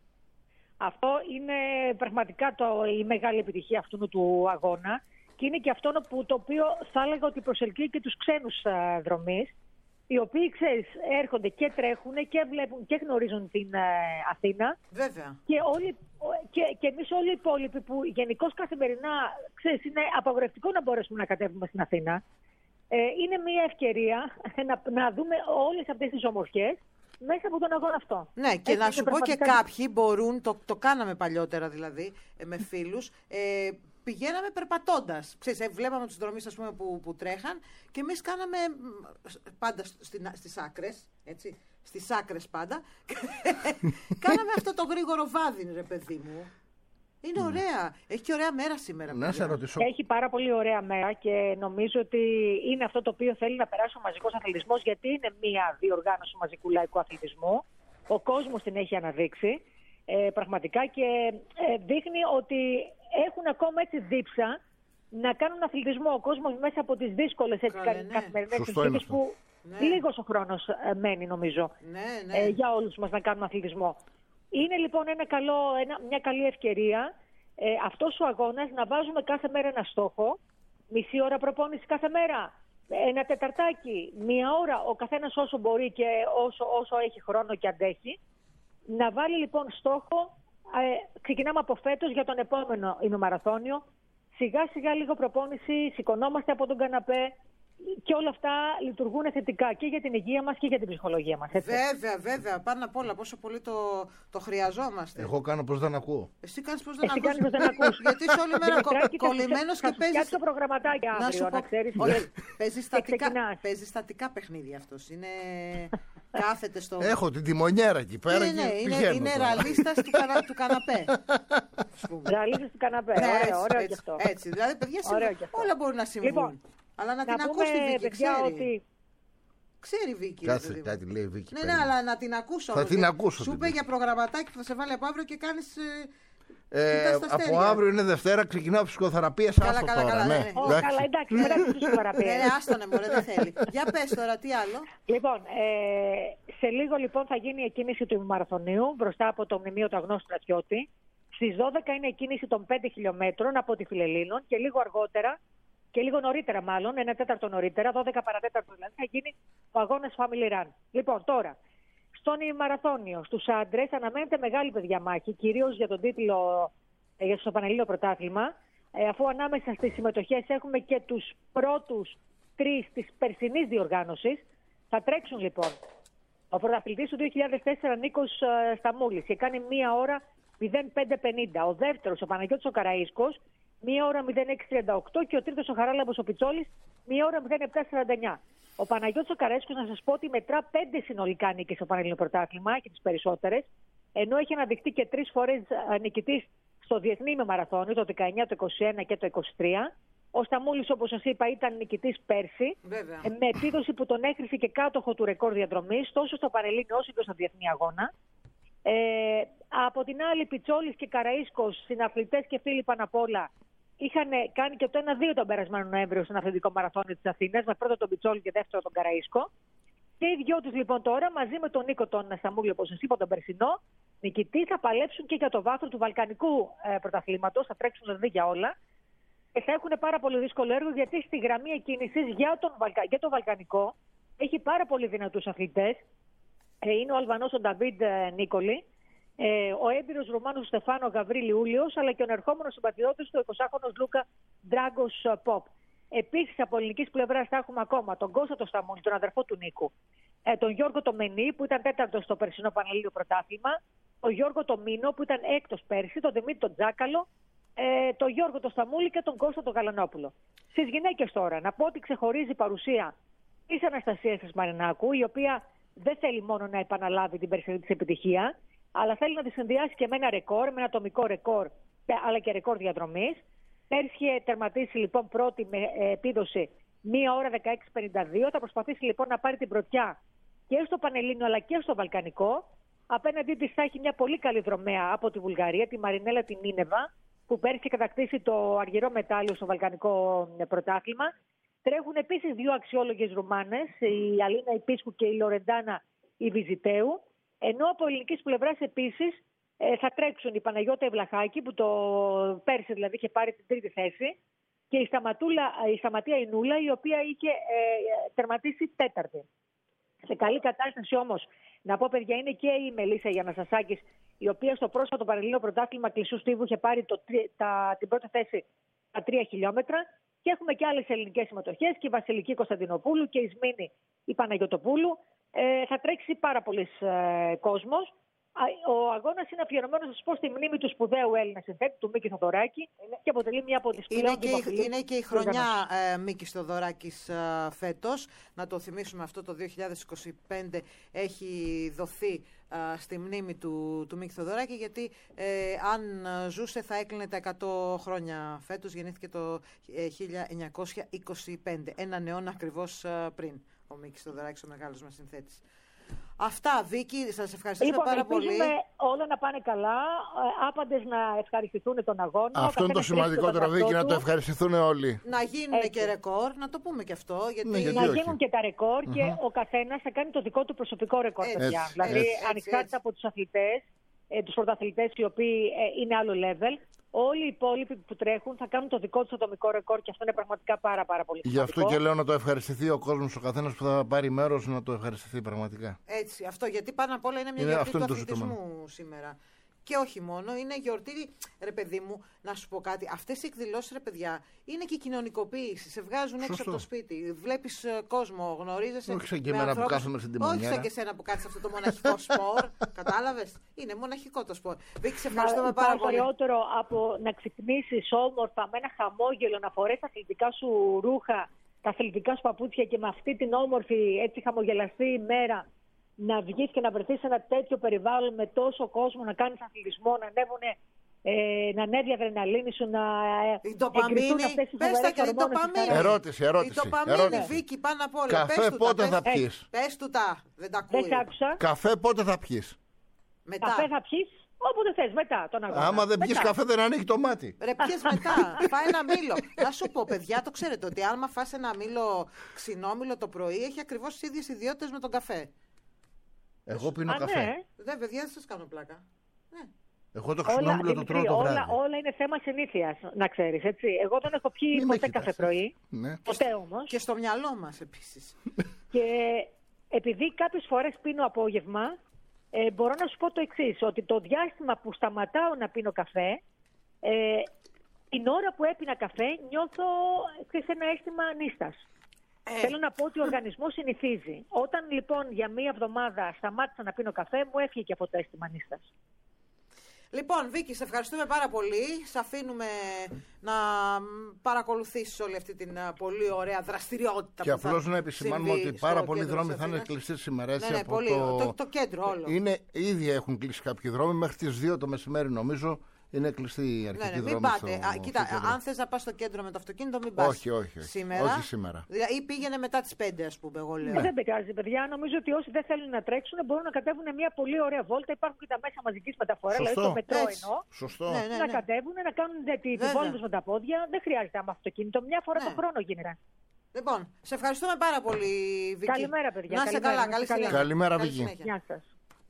S4: Αυτό είναι πραγματικά το, η μεγάλη επιτυχία αυτού του αγώνα και είναι και αυτό που, το οποίο θα έλεγα ότι προσελκύει και τους ξένους uh, δρομείς, οι οποίοι, ξέρεις, έρχονται και τρέχουν και βλέπουν και γνωρίζουν την uh, Αθήνα.
S1: Βέβαια.
S4: Και, όλοι, και, και εμείς όλοι οι υπόλοιποι που γενικώς καθημερινά, ξέρεις, είναι απαγορευτικό να μπορέσουμε να κατέβουμε στην Αθήνα. Ε, είναι μια ευκαιρία να, να δούμε όλες αυτές τις ομορφιές μέσα από τον αγώνα αυτό.
S1: Ναι, και έτσι, να σου πω πραγματικά... και κάποιοι μπορούν, το, το κάναμε παλιότερα δηλαδή με φίλους, ε, πηγαίναμε περπατώντας. Ξέρεις, ε, βλέπαμε τους δρομείς, ας πούμε, που, που τρέχαν και εμείς κάναμε πάντα στην, στις άκρες, έτσι, στις άκρες πάντα. Κάναμε αυτό το γρήγορο βάδιν, ρε παιδί μου. Είναι mm. ωραία. Έχει και ωραία μέρα σήμερα.
S2: Να σε ρωτήσω.
S4: Έχει πάρα πολύ ωραία μέρα και νομίζω ότι είναι αυτό το οποίο θέλει να περάσει ο μαζικός αθλητισμός, γιατί είναι μια διοργάνωση μαζικού λαϊκού αθλητισμού. Ο κόσμος την έχει αναδείξει ε, πραγματικά και ε, δείχνει ότι έχουν ακόμα έτσι δίψα να κάνουν αθλητισμό. Ο κόσμος μέσα από τις δύσκολες ναι. καθημερινές συνθήκες που ναι. λίγος ο χρόνος ε, μένει, νομίζω,
S1: ναι, ναι.
S4: Ε, για όλους μας να κάνουν αθλητισμό. Είναι λοιπόν ένα καλό, ένα, μια καλή ευκαιρία ε, αυτός ο αγώνας να βάζουμε κάθε μέρα ένα στόχο, μισή ώρα προπόνηση κάθε μέρα, ένα τεταρτάκι, μία ώρα, ο καθένας όσο μπορεί και όσο, όσο έχει χρόνο και αντέχει. Να βάλει λοιπόν στόχο, ε, ξεκινάμε από φέτος για τον επόμενο ημιμαραθώνιο, σιγά σιγά λίγο προπόνηση, σηκωνόμαστε από τον καναπέ, και όλα αυτά λειτουργούν θετικά και για την υγεία μας και για την ψυχολογία μας. Έτσι.
S1: Βέβαια, βέβαια. Πάνω απ' όλα, πόσο πολύ το, το χρειαζόμαστε.
S2: Εγώ κάνω πως δεν ακούω.
S1: Εσύ κάνεις πως δεν
S4: Εσύ
S1: ακούς.
S4: Κάνεις πως δεν ακούς.
S1: Γιατί είσαι όλη μέρα κολλημένος και παίζεις.
S4: Φτιάξω το προγραμματάκι αύριο, να, σου πω, να ξέρεις.
S1: Παίζεις στατικά, παίζει στατικά παιχνίδια αυτός. Είναι... Κάθεται στο...
S2: Έχω την τιμονιέρα εκεί πέρα.
S1: Είναι, και είναι, είναι, είναι ραλίστας του, κανα, του καναπέ.
S4: Ραλίστας του καναπέ.
S1: Ναι,
S4: ωραίο,
S1: έτσι,
S4: ωραίο
S1: έτσι,
S4: και αυτό.
S1: Έτσι, δηλαδή, παιδιά, όλα μπορούν να συμβούν. Λοιπόν, αλλά να, να την ακούσει τη Βίκη, ξέρει. Ότι... Ξέρει η Βίκη.
S2: Κάτσε, κάτι λέει η Βίκη.
S1: Ναι, ναι, αλλά να την ακούσω.
S2: Θα την ακούσω.
S1: Σου είπε για προγραμματάκι που θα σε βάλει από αύριο και κάνεις...
S2: Ε, από αύριο είναι Δευτέρα, ξεκινάω ψυχοθεραπεία.
S1: Καλά, καλά,
S2: τώρα,
S1: καλά.
S2: Ναι.
S1: Ναι.
S4: Oh, καλά, εντάξει, μετά την ψυχοθεραπεία.
S1: Ναι, άστονε μωρέ, δεν θέλει. Για πες τώρα, τι άλλο.
S4: Λοιπόν, ε, σε λίγο λοιπόν θα γίνει η εκκίνηση του ημιμαραθωνίου μπροστά από το μνημείο του Αγνώστου Στρατιώτη. Στις δώδεκα είναι η κίνηση των πέντε χιλιόμετρων από τη Φιλελλήνων και λίγο αργότερα και λίγο νωρίτερα μάλλον, ένα τέταρτο νωρίτερα, δώδεκα παρατέταρτο δηλαδή, θα γίνει ο αγώνας Family Run. Λοιπόν, τώρα, στον ημαραθώνιο, στους άντρες, αναμένεται μεγάλη παιδιά μάχη, κυρίως για τον τίτλο ε, στο Πανελλήνιο Πρωτάθλημα, ε, αφού ανάμεσα στις συμμετοχές έχουμε και τους πρώτους τρεις της περσινής διοργάνωσης. Θα τρέξουν λοιπόν ο πρωταθλητής του δύο χιλιάδες τέσσερα Νίκος ε, Σταμούλης και κάνει μία ώρα μηδέν πέντε πενήντα. Ο δεύτερος ο Παναγιώτης ο Καραΐσκος μία ώρα μηδέν έξι τριάντα οκτώ και ο τρίτος ο Χαράλαμπος ο Πιτσόλης μία ώρα μηδέν επτά σαράντα εννιά. Ο Παναγιώτης ο Καραΐσκος, να σας πω ότι μετρά πέντε συνολικά νίκες στο Πανελλήνιο Πρωτάθλημα και τις περισσότερες, ενώ έχει αναδειχθεί και τρεις φορές νικητής στο διεθνή με μαραθώνιο, το δεκαεννιά, το είκοσι ένα και το είκοσι τρία. Ο Σταμούλης, όπως σας είπα, ήταν νικητής πέρσι,
S1: Βέβαια.
S4: με επίδοση που τον έκρυφε και κάτοχο του ρεκόρ διαδρομής, τόσο στο Πανελλήνιο όσο και στο διεθνή αγώνα. Ε, από την άλλη, Πιτσόλης και Καραΐσκος, συναθλητές και φίλοι πάνω απ' όλα, είχαν κάνει και το ένα δύο τον περασμένο Νοέμβριο στον αθλητικό μαραθώνιο της Αθήνας, με πρώτο τον Πιτσόλη και δεύτερο τον Καραΐσκο. Και οι δυο τους λοιπόν τώρα, μαζί με τον Νίκο τον Σταμούλη, όπως σας είπα, τον περσινό νικητή, θα παλέψουν και για το βάθρο του βαλκανικού ε, πρωταθλήματος, θα τρέξουν δηλαδή για όλα. Και θα έχουν πάρα πολύ δύσκολο έργο, γιατί στη γραμμή εκκίνησης για, για το βαλκανικό έχει πάρα πολύ δυνατούς αθλητές. Ε, είναι ο Αλβανός ο Νταβίντ ε, Νίκολη, ε, ο έμπειρος Ρουμάνος Στεφάνο Γαβρίλη Ούλιος, αλλά και ο ερχόμενος συμπατριώτης του εικοσάχρονος Λούκα Ντράγκος Ποπ. Επίσης, από ελληνικής πλευράς θα έχουμε ακόμα τον Κώστα το Σταμούλη, τον αδερφό του Νίκου, ε, τον Γιώργο το Μενή, που ήταν τέταρτος στο περσινό Πανελλήνιο Πρωτάθλημα, τον Γιώργο το Μίνο, που ήταν έκτος πέρσι, τον Δημήτρη τον Τζάκαλο, ε, τον Γιώργο το Σταμούλη και τον Κώστα τον Γαλανόπουλο. Στις γυναίκες τώρα, να πω ότι ξεχωρίζει η παρουσία της Αναστασίας της Μαρινάκου, η οποία δεν θέλει μόνο να επαναλάβει την περσινή της επιτυχία, αλλά θέλει να τη συνδυάσει και με ένα ρεκόρ, με ένα ατομικό ρεκόρ, αλλά και ρεκόρ διαδρομής. Πέρσι είχε τερματίσει λοιπόν πρώτη με επίδοση μία ώρα δεκαέξι πενήντα δύο. Θα προσπαθήσει λοιπόν να πάρει την πρωτιά και στο Πανελλήνιο αλλά και στο Βαλκανικό. Απέναντί της θα έχει μια πολύ καλή δρομέα από τη Βουλγαρία, τη Μαρινέλα τη Μίνεβα, που πέρσι είχε κατακτήσει το αργυρό μετάλλιο στο Βαλκανικό πρωτάθλημα. Τρέχουν επίσης δύο αξιόλογες Ρουμάνες, η Αλίνα Ιπίσκου και η Λορεντάνα η Βιζιτέου. Ενώ από ελληνικής πλευράς επίσης ε, θα τρέξουν η Παναγιώτα Ευλαχάκη, που το πέρσι δηλαδή είχε πάρει την τρίτη θέση, και η, Σταματούλα, η Σταματία Ινούλα, η οποία είχε ε, τερματίσει τέταρτη. Σε καλή κατάσταση όμως, να πω παιδιά, είναι και η Μελίσσα Γιαννασασάκης, η οποία στο πρόσφατο Πανελλήνιο Πρωτάθλημα κλεισού στίβου είχε πάρει το, τα, την πρώτη θέση στα τρία χιλιόμετρα. Και έχουμε και άλλες ελληνικές συμμετοχές, και η Βασιλική Κωνσταντινοπούλου και η Σμήνη η Παναγιωτοπούλου. Ε, θα τρέξει πάρα πολλοί ε, κόσμος. Ο αγώνας είναι αφιερωμένος, να σας πω, στη μνήμη του σπουδαίου Έλληνα συνθέτη, του Μίκη Θοδωράκη, και αποτελεί μια από τις πλέον δημοφιλείς.
S1: Είναι και η χρονιά ε, Μίκης Θοδωράκης ε, φέτος. Να το θυμίσουμε αυτό, το δύο χιλιάδες είκοσι πέντε έχει δοθεί ε, στη μνήμη του, του Μίκη Θοδωράκη, γιατί ε, αν ζούσε θα έκλεινε τα εκατό χρόνια φέτος. Γεννήθηκε το ε, χίλια εννιακόσια είκοσι πέντε, έναν αιώνα ακριβώς ε, πριν, ο Μίκης Θοδωράκης, ο μεγάλος μας συνθέτης. Αυτά, Βίκη, σας ευχαριστώ
S4: λοιπόν,
S1: πάρα πολύ.
S4: Όλα να πάνε καλά, άπαντες να ευχαριστηθούν τον αγώνα.
S2: Αυτό είναι το σημαντικότερο, Βίκη, να το ευχαριστηθούν όλοι.
S1: Να γίνουν έτσι και ρεκόρ, να το πούμε και αυτό. Γιατί...
S2: Ναι, γιατί
S4: να
S2: όχι.
S4: γίνουν και τα ρεκόρ, mm-hmm. και ο καθένας θα κάνει το δικό του προσωπικό ρεκόρ.
S1: Έτσι,
S4: παιδιά.
S1: έτσι,
S4: δηλαδή,
S1: έτσι,
S4: ανεξάρτητα
S1: έτσι.
S4: από τους αθλητές, ε, τους πρωταθλητές οι οποίοι ε, είναι άλλο level, όλοι οι υπόλοιποι που τρέχουν θα κάνουν το δικό τους ατομικό ρεκόρ, και αυτό είναι πραγματικά πάρα, πάρα πολύ σημαντικό.
S2: Γι' αυτό και λέω να το ευχαριστηθεί ο κόσμος, ο καθένας που θα πάρει μέρος να το ευχαριστηθεί πραγματικά.
S1: Έτσι, αυτό, γιατί πάνω απ' όλα είναι μια
S2: Είναι,
S1: γιορτή
S2: αυτό
S1: του
S2: είναι το
S1: αθλητισμού σήμερα. Και όχι μόνο, είναι γιορτή, ρε παιδί μου, να σου πω κάτι. Αυτές οι εκδηλώσεις, ρε παιδιά, είναι και κοινωνικοποίηση. Σε βγάζουν έξω
S2: Σωστό.
S1: από το σπίτι. Βλέπεις ε, κόσμο, γνωρίζεσαι.
S2: Όχι σαν και
S1: με
S2: εμένα που
S1: ανθρώπους.
S2: κάθομαι στην
S1: Όχι
S2: τιμονιέρα.
S1: σαν και εσένα που κάθεσαι αυτό το μοναχικό σπορ. Κατάλαβες. Είναι μοναχικό το σπορ. Βίκη, σε ευχαριστούμε
S4: Μα,
S1: πάρα πολύ.
S4: Περισσότερο από να ξυπνήσεις όμορφα με ένα χαμόγελο, να φορές τα αθλητικά σου ρούχα, τα αθλητικά σου παπούτσια, και με αυτή την όμορφη, έτσι χαμογελαστή ημέρα να βγεις και να βρεθείς σε ένα τέτοιο περιβάλλον με τόσο κόσμο, να κάνεις αθλητισμό, να ανέβουνε, ε, να ανέβει η αδρεναλίνη σου, να
S1: Η ντοπαμίνη, πες τα και η ντοπαμίνη.
S2: Ερώτηση, ερώτηση.
S1: Η ντοπαμίνη,
S2: ερώτηση.
S1: Βίκη, πάνω απ' όλα.
S2: Καφέ
S1: Πες του
S2: πότε
S1: τα,
S2: θα
S1: πες-
S2: πιείς?
S1: Πες του τα, δεν τα
S4: Δεν
S1: ακούει.
S4: σ' άκουσα.
S2: Καφέ πότε θα πιείς?
S1: Μετά.
S4: Καφέ θα πιείς όποτε θες, μετά τον αγώνα.
S2: Άμα δεν πιείς
S4: Μετά.
S2: καφέ δεν ανοίγει το μάτι.
S1: Ρε, πιες μετά. Φάει ένα μήλο. Να σου πω, παιδιά, το ξέρετε ότι άμα φας ένα μήλο ξινόμηλο το πρωί, έχει ακριβώς τις ίδιες ιδιότητες με τον καφέ.
S2: Εγώ πίνω
S4: Α,
S2: καφέ.
S4: ναι.
S1: Δεν, παιδιά, δεν σας κάνω πλάκα. Ναι.
S2: Εγώ το
S4: Όλα,
S2: ξινόμιλο το τρώω
S4: Δημήτρη,
S2: το βράδυ.
S4: όλα, όλα είναι θέμα συνήθειας, να ξέρεις, έτσι. Εγώ δεν έχω πιει
S2: Μην με
S4: ποτέ
S2: κοιτάς,
S4: καφέ πρωί.
S2: Ναι.
S4: Ποτέ όμως.
S1: Και στο μυαλό μας επίσης.
S4: Και επειδή κάποιες φορές πίνω απόγευμα, ε, μπορώ να σου πω το εξής, ότι το διάστημα που σταματάω να πίνω καφέ, ε, την ώρα που έπινα καφέ νιώθω ξέρεις, ένα αίσθημα νύστας.
S1: Ε.
S4: Θέλω να πω ότι ο οργανισμός συνηθίζει. Όταν λοιπόν για μία εβδομάδα σταμάτησα να πίνω καφέ, μου έφυγε και αυτό το αίσθημα νύστας.
S1: Λοιπόν, Βίκη, σε ευχαριστούμε πάρα πολύ. Σε αφήνουμε να παρακολουθήσεις όλη αυτή την α, πολύ ωραία δραστηριότητα
S2: Και
S1: που θα
S2: απλώς να επισημάνουμε
S1: συμβεί
S2: ότι πάρα
S1: στο
S2: πολλοί
S1: κέντρο
S2: δρόμοι
S1: της
S2: θα είναι
S1: Αθήνας.
S2: κλειστοί σήμερα. Έτσι,
S1: Ναι, ναι,
S2: από
S1: πολύ.
S2: το...
S1: Το, το κέντρο όλο.
S2: Είναι, ήδη έχουν κλείσει κάποιοι δρόμοι. Μέχρι τις δύο το μεσημέρι νομίζω είναι κλειστή η
S1: Ναι,
S2: αρχική
S1: ναι, μην
S2: δρόμη.
S1: πάτε.
S2: Στο,
S1: Α, κοίτα,
S2: στο κέντρο.
S1: αν θες να πας στο κέντρο με το αυτοκίνητο, μην πας.
S2: Όχι, όχι, όχι.
S1: Σήμερα.
S2: Όχι σήμερα.
S1: Δηλαδή, ή πήγαινε μετά τις πέντε, ας πούμε, εγώ λέω.
S4: Ε, δεν πειράζει, παιδιά. Νομίζω ότι όσοι δεν θέλουν να τρέξουν μπορούν να κατέβουν μια πολύ ωραία βόλτα. Υπάρχουν και τα μέσα μαζικής μεταφοράς, δηλαδή
S2: Σωστό.
S4: το μετρό
S1: Έτσι.
S4: εννοώ.
S2: Σωστό.
S1: Ναι, ναι,
S4: Να
S1: ναι.
S4: κατέβουν, να κάνουν τη, τη
S1: Βέβαια.
S4: βόλτα τους με τα πόδια. Δεν χρειάζεται άμα αυτοκίνητο. Μια φορά
S1: Ναι.
S4: το χρόνο γίνεται.
S1: Λοιπόν, σε ευχαριστούμε πάρα πολύ, Βίκη.
S4: Καλημέρα, παιδιά.
S1: Να είσαι
S4: Καλημέρα,
S1: καλά,
S4: να
S1: καλή
S4: είστε καλά.
S1: συνέχεια.
S2: Καλημέρα,
S1: Καλή
S2: Βίκη.
S1: συνέχεια.
S4: Γεια σας.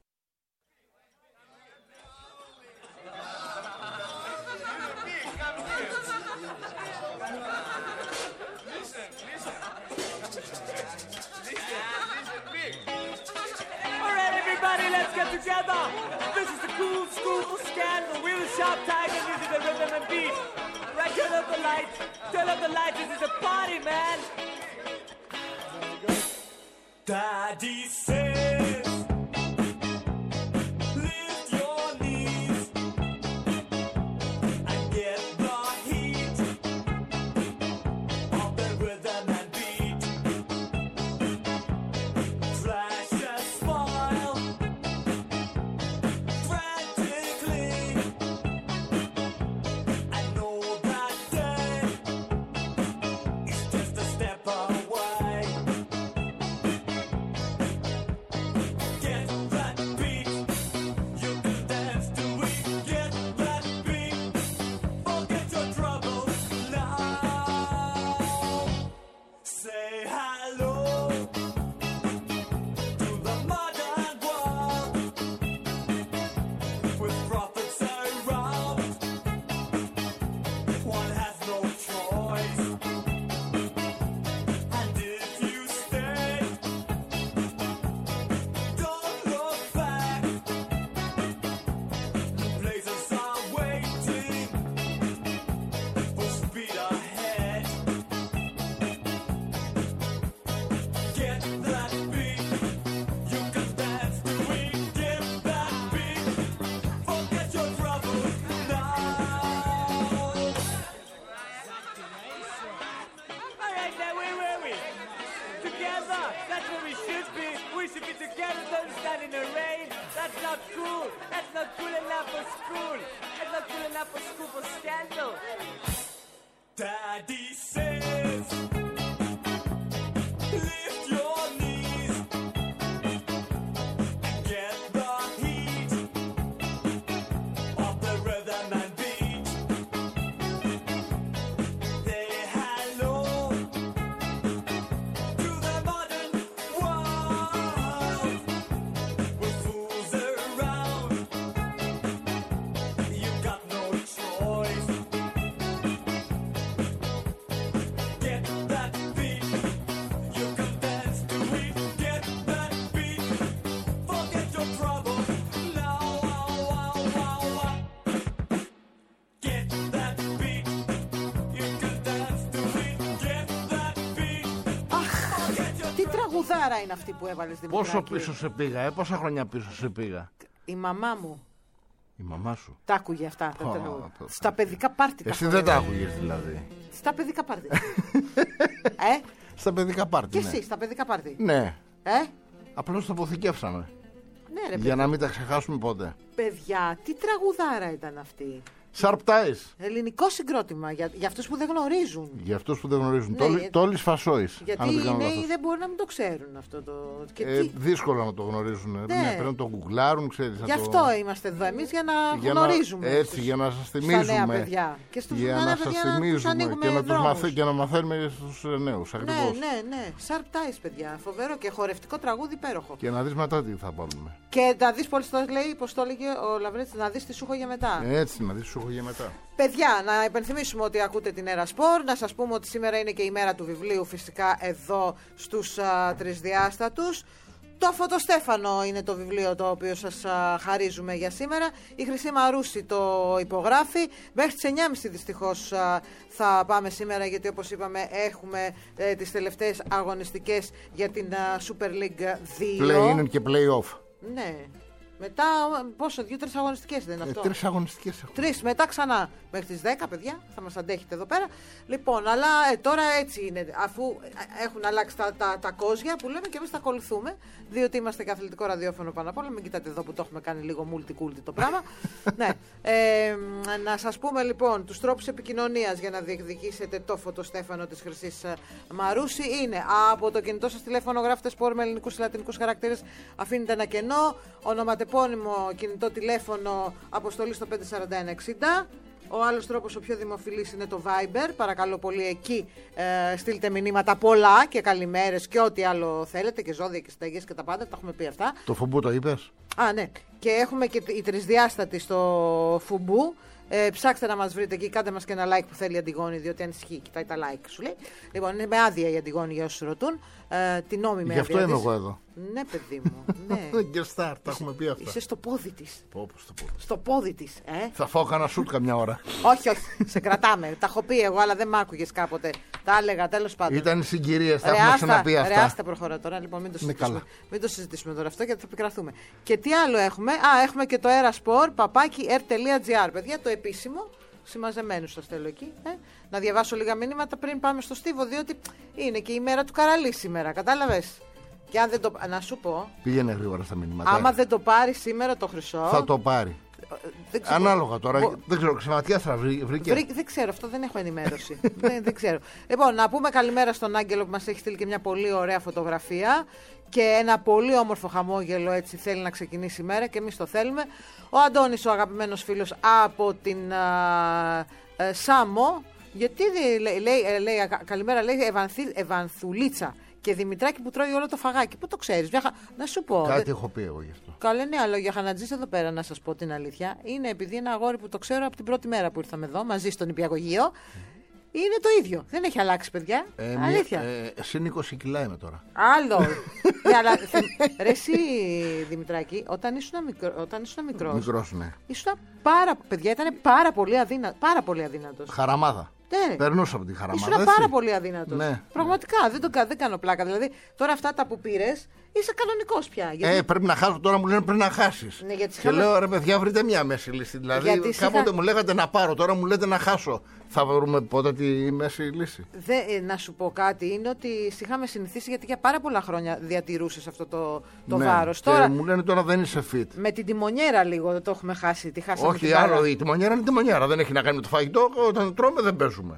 S3: Alright, everybody, let's get together. This is the cool school scandal. We're the Sharp Tiger. This is the rhythm and beat. Right, turn up the lights. Turn up the lights. This is a party, man. Daddy says, lift your knees and get the heat of the rhythm and beat. Flash a smile frantically. I know that day is just a step away. Get that beat, you can dance to it. Get that beat, forget your troubles now. Say hello to the modern world with prophets around. One has no choice, and if you stay, don't look back. The blazers are waiting for speed ahead. Get that beat, you can dance to it. Get that beat, forget your troubles now. All right, now where were we? Together, that's where we should be. We should be together, don't stand in the rain. That's not cool. That's not cool enough for school. That's not cool enough for school for scandal. Daddy says, lift your knees and get the heat of the rhythm and beat. Say hello to the modern world with fools around. You got no choice. Get that beat, you can dance to it. Get that beat, forget your troubles now. Get that beat, you can dance to it. Get that beat, forget your
S1: Τι τραγουδάρα είναι αυτή που έβαλες, Δημητράκη.
S2: Πόσο πίσω σε πήγα, ε, πόσα χρόνια πίσω σε πήγα.
S1: Η μαμά μου
S2: Η μαμά σου.
S1: τα άκουγε αυτά τα
S2: Ω,
S1: τραγούδια.
S2: πω, πω.
S1: Στα παιδικά πάρτι τα
S2: Εσύ
S1: χόρευε.
S2: δεν τα άκουγες δηλαδή.
S1: Στα παιδικά πάρτι. ε,
S2: Στα παιδικά πάρτι.
S1: και
S2: ναι.
S1: εσύ στα παιδικά πάρτι.
S2: Ναι.
S1: Ε,
S2: Απλώς το αποθηκεύσαμε.
S1: ναι ρε
S2: Για να μην τα ξεχάσουμε ποτέ.
S1: παιδιά, τι τραγουδάρα ήταν αυτή.
S2: Sharp Ties.
S1: Ελληνικό συγκρότημα για, για αυτούς που δεν γνωρίζουν.
S2: Για αυτούς που δεν γνωρίζουν.
S1: Ναι,
S2: Τόλι,
S1: για...
S2: Τόλις Φασόης.
S1: Γιατί οι νέοι δεν μπορούν να μην το ξέρουν αυτό το. Και
S2: ε,
S1: τι...
S2: Δύσκολο να το γνωρίζουν. Ναι. Ναι, πρέπει να το γκουγκλάρουν, ξέρεις.
S1: Γι' αυτό το... είμαστε εδώ εμείς για να
S2: για
S1: γνωρίζουμε.
S2: Να... Έτσι, στους... για να σας θυμίζουμε.
S1: Στα νέα παιδιά. Και στους
S2: για
S1: νέα
S2: να
S1: παιδιά
S2: σας θυμίζουμε
S1: να
S2: και να, τους μαθα... και να μαθαίνουμε στους νέους. Ακριβώς.
S1: Ναι, ναι, ναι. Sharp Ties, παιδιά. Φοβερό και χορευτικό τραγούδι υπέροχο.
S2: Και να δεις μετά τι θα πάρουμε.
S1: Και να δεις πώς το λέει, πώς το έλεγε ο Λαβρέτης, να δεις τι σου έχω για μετά.
S2: Έτσι, να δεις τι σου έχω για μετά.
S1: Παιδιά, να υπενθυμίσουμε ότι ακούτε την Ερασπορ, να σας πούμε ότι σήμερα είναι και η μέρα του βιβλίου φυσικά εδώ στους α, Τρισδιάστατους. Το Φωτοστέφανο είναι το βιβλίο το οποίο σας α, χαρίζουμε για σήμερα. Η Χρυσή Μαρούση το υπογράφει. Μέχρι τις εννιά και μισή δυστυχώς α, θα πάμε σήμερα, γιατί όπως είπαμε έχουμε ε, τις τελευταίες αγωνιστικές για την α, Super League δύο.
S2: Play-in και play-off.
S1: Ναι. Μετά, πόσο, δύο-τρεις αγωνιστικές δεν είναι αυτό.
S2: Ε, τρεις αγωνιστικές έχω.
S1: Τρεις, μετά ξανά μέχρι τις δέκα, παιδιά, θα μας αντέχετε εδώ πέρα. Λοιπόν, αλλά ε, τώρα έτσι είναι, αφού έχουν αλλάξει τα, τα, τα κόζια που λέμε και εμείς τα ακολουθούμε, διότι είμαστε και αθλητικό ραδιόφωνο πάνω απ' όλα. Μην κοιτάτε εδώ που το έχουμε κάνει λίγο multi-culti το πράγμα. Ναι. Ε, να σας πούμε λοιπόν τους τρόπους επικοινωνίας για να διεκδικήσετε το Φωτοστέφανο της Χρυσής Μαρούση. Είναι από το κινητό σας τηλέφωνο, γράφετε σπορ με ελληνικούς ή λατινικούς χαρακτήρες, αφήνετε ένα κενό, ονοματεπώνυμο, κινητό τηλέφωνο, αποστολή στο πέντε τέσσερα ένα εξήντα. Ο άλλος τρόπος, ο πιο δημοφιλής, είναι το Viber. Παρακαλώ πολύ, εκεί ε, στείλτε μηνύματα πολλά και καλημέρες και ό,τι άλλο θέλετε, και ζώδια και στέγες και τα πάντα, τα έχουμε πει αυτά.
S2: Το Φουμπού το είπες?
S1: Α, ναι. Και έχουμε και η τρισδιάστατη στο Φουμπού. Ε, ψάξτε να μας βρείτε εκεί, κάντε μας και ένα like που θέλει η Αντιγόνη, διότι ανησυχεί. Κοιτάει τα like, σου λέει. Λοιπόν, είναι με άδεια η Αντιγόνη για όσους ρωτούν. Ε, την νόμιμη άδεια.
S2: Γι' αυτό είμαι εγώ εδώ.
S1: Ναι, παιδί μου. Ναι.
S2: Guest star, τα έχουμε πει αυτά.
S1: Είσαι στο πόδι της.
S2: Πω, πω, στο πόδι.
S1: Στο πόδι της, ε.
S2: Θα φάω κανένα σουτ καμιά ώρα.
S1: Όχι, όχι. Σε κρατάμε. Τα έχω πει εγώ, αλλά δεν μ' άκουγες κάποτε. Τα έλεγα, τέλος πάντων.
S2: Ήταν συγκυρίες, τα έχουμε ξαναπεί αυτά.
S1: Ρε, άστα προχωρά τώρα. Λοιπόν, μην το, συζητήσουμε. μην το συζητήσουμε τώρα αυτό, γιατί θα επικραθούμε. Και τι άλλο έχουμε? Α, έχουμε και το Eraspor, παπάκι air τελεία gr. Παιδιά, το επίσημο. Συμμαζεμένους σας θέλω εκεί. Ε? Να διαβάσω λίγα μηνύματα πριν πάμε στο Στίβο, διότι είναι και η μέρα του Καραλή σήμερα. Κατάλαβες? Και αν δεν το. Να σου πω.
S2: Πήγαινε γρήγορα στα μηνύματα.
S1: Άμα δεν το πάρει σήμερα το χρυσό.
S2: Θα το πάρει.
S1: Δεν ξέρω.
S2: Ανάλογα τώρα.
S1: Μπο...
S2: Δεν ξέρω, ξεματιάστρα βρήκε.
S1: Βρή... Δεν ξέρω, αυτό δεν έχω ενημέρωση. δεν, δεν ξέρω. Λοιπόν, να πούμε καλημέρα στον Άγγελο που μας έχει στείλει και μια πολύ ωραία φωτογραφία και ένα πολύ όμορφο χαμόγελο, έτσι θέλει να ξεκινήσει η μέρα και εμείς το θέλουμε. Ο Αντώνης, ο αγαπημένος φίλος από την α, α, Σάμο, γιατί λέει, λέει, λέει καλημέρα, λέει Ευανθή, Ευανθουλίτσα. Και Δημητράκη που τρώει όλο το φαγάκι. Πού το ξέρεις? Χα... Να σου πω.
S2: Κάτι
S1: δε...
S2: έχω πει εγώ γι' αυτό.
S1: Καλέ, ναι, αλλά για Χανατζής εδώ πέρα, να σας πω την αλήθεια, είναι επειδή ένα αγόρι που το ξέρω από την πρώτη μέρα που ήρθαμε εδώ μαζί στον Νηπιαγωγείο. Είναι το ίδιο. Δεν έχει αλλάξει, παιδιά.
S2: Ε,
S1: αλήθεια.
S2: Ε, συν είκοσι κιλά είμαι τώρα.
S1: Άλλο. ναι, αλλά, θε... Ρε εσύ, Δημητράκη, όταν ήσουν, μικρο... όταν ήσουν μικρός.
S2: Μικρός, ναι.
S1: Ήσουν πάρα, παιδιά, ήταν πάρα πολύ, αδύνα... πάρα πολύ αδύνατος.
S2: Χαραμάδα.
S1: Ναι.
S2: Περνούσα από τη χαραμάδα.
S1: Ήσουν πάρα πολύ αδύνατος.
S2: Ναι.
S1: Πραγματικά, δεν, το, δεν κάνω πλάκα. Δηλαδή, τώρα αυτά τα που πήρες, είσαι κανονικός πια. Γιατί...
S2: Ε, πρέπει να χάσω. Τώρα μου λένε πρέπει να χάσεις.
S1: Ναι, γιατί
S2: και
S1: είχαμε...
S2: λέω ρε παιδιά, βρείτε μια μέση λύση. Δηλαδή,
S1: γιατί
S2: κάποτε
S1: είχα...
S2: μου λέγατε να πάρω, τώρα μου λέτε να χάσω. Θα βρούμε ποτέ τη μέση λύση?
S1: Δε, ε, να σου πω κάτι, είναι ότι είχαμε συνηθίσει, γιατί για πάρα πολλά χρόνια διατηρούσες αυτό το, το
S2: ναι,
S1: βάρος.
S2: Και
S1: τώρα,
S2: μου λένε τώρα δεν είσαι fit.
S1: Με την τιμονιέρα λίγο δεν το έχουμε χάσει. Τη χάσαμε.
S2: Όχι, άλλο η τιμονιέρα είναι τιμονιέρα. Δεν έχει να κάνει με το φαγητό. Όταν τρώμε δεν παίζουμε.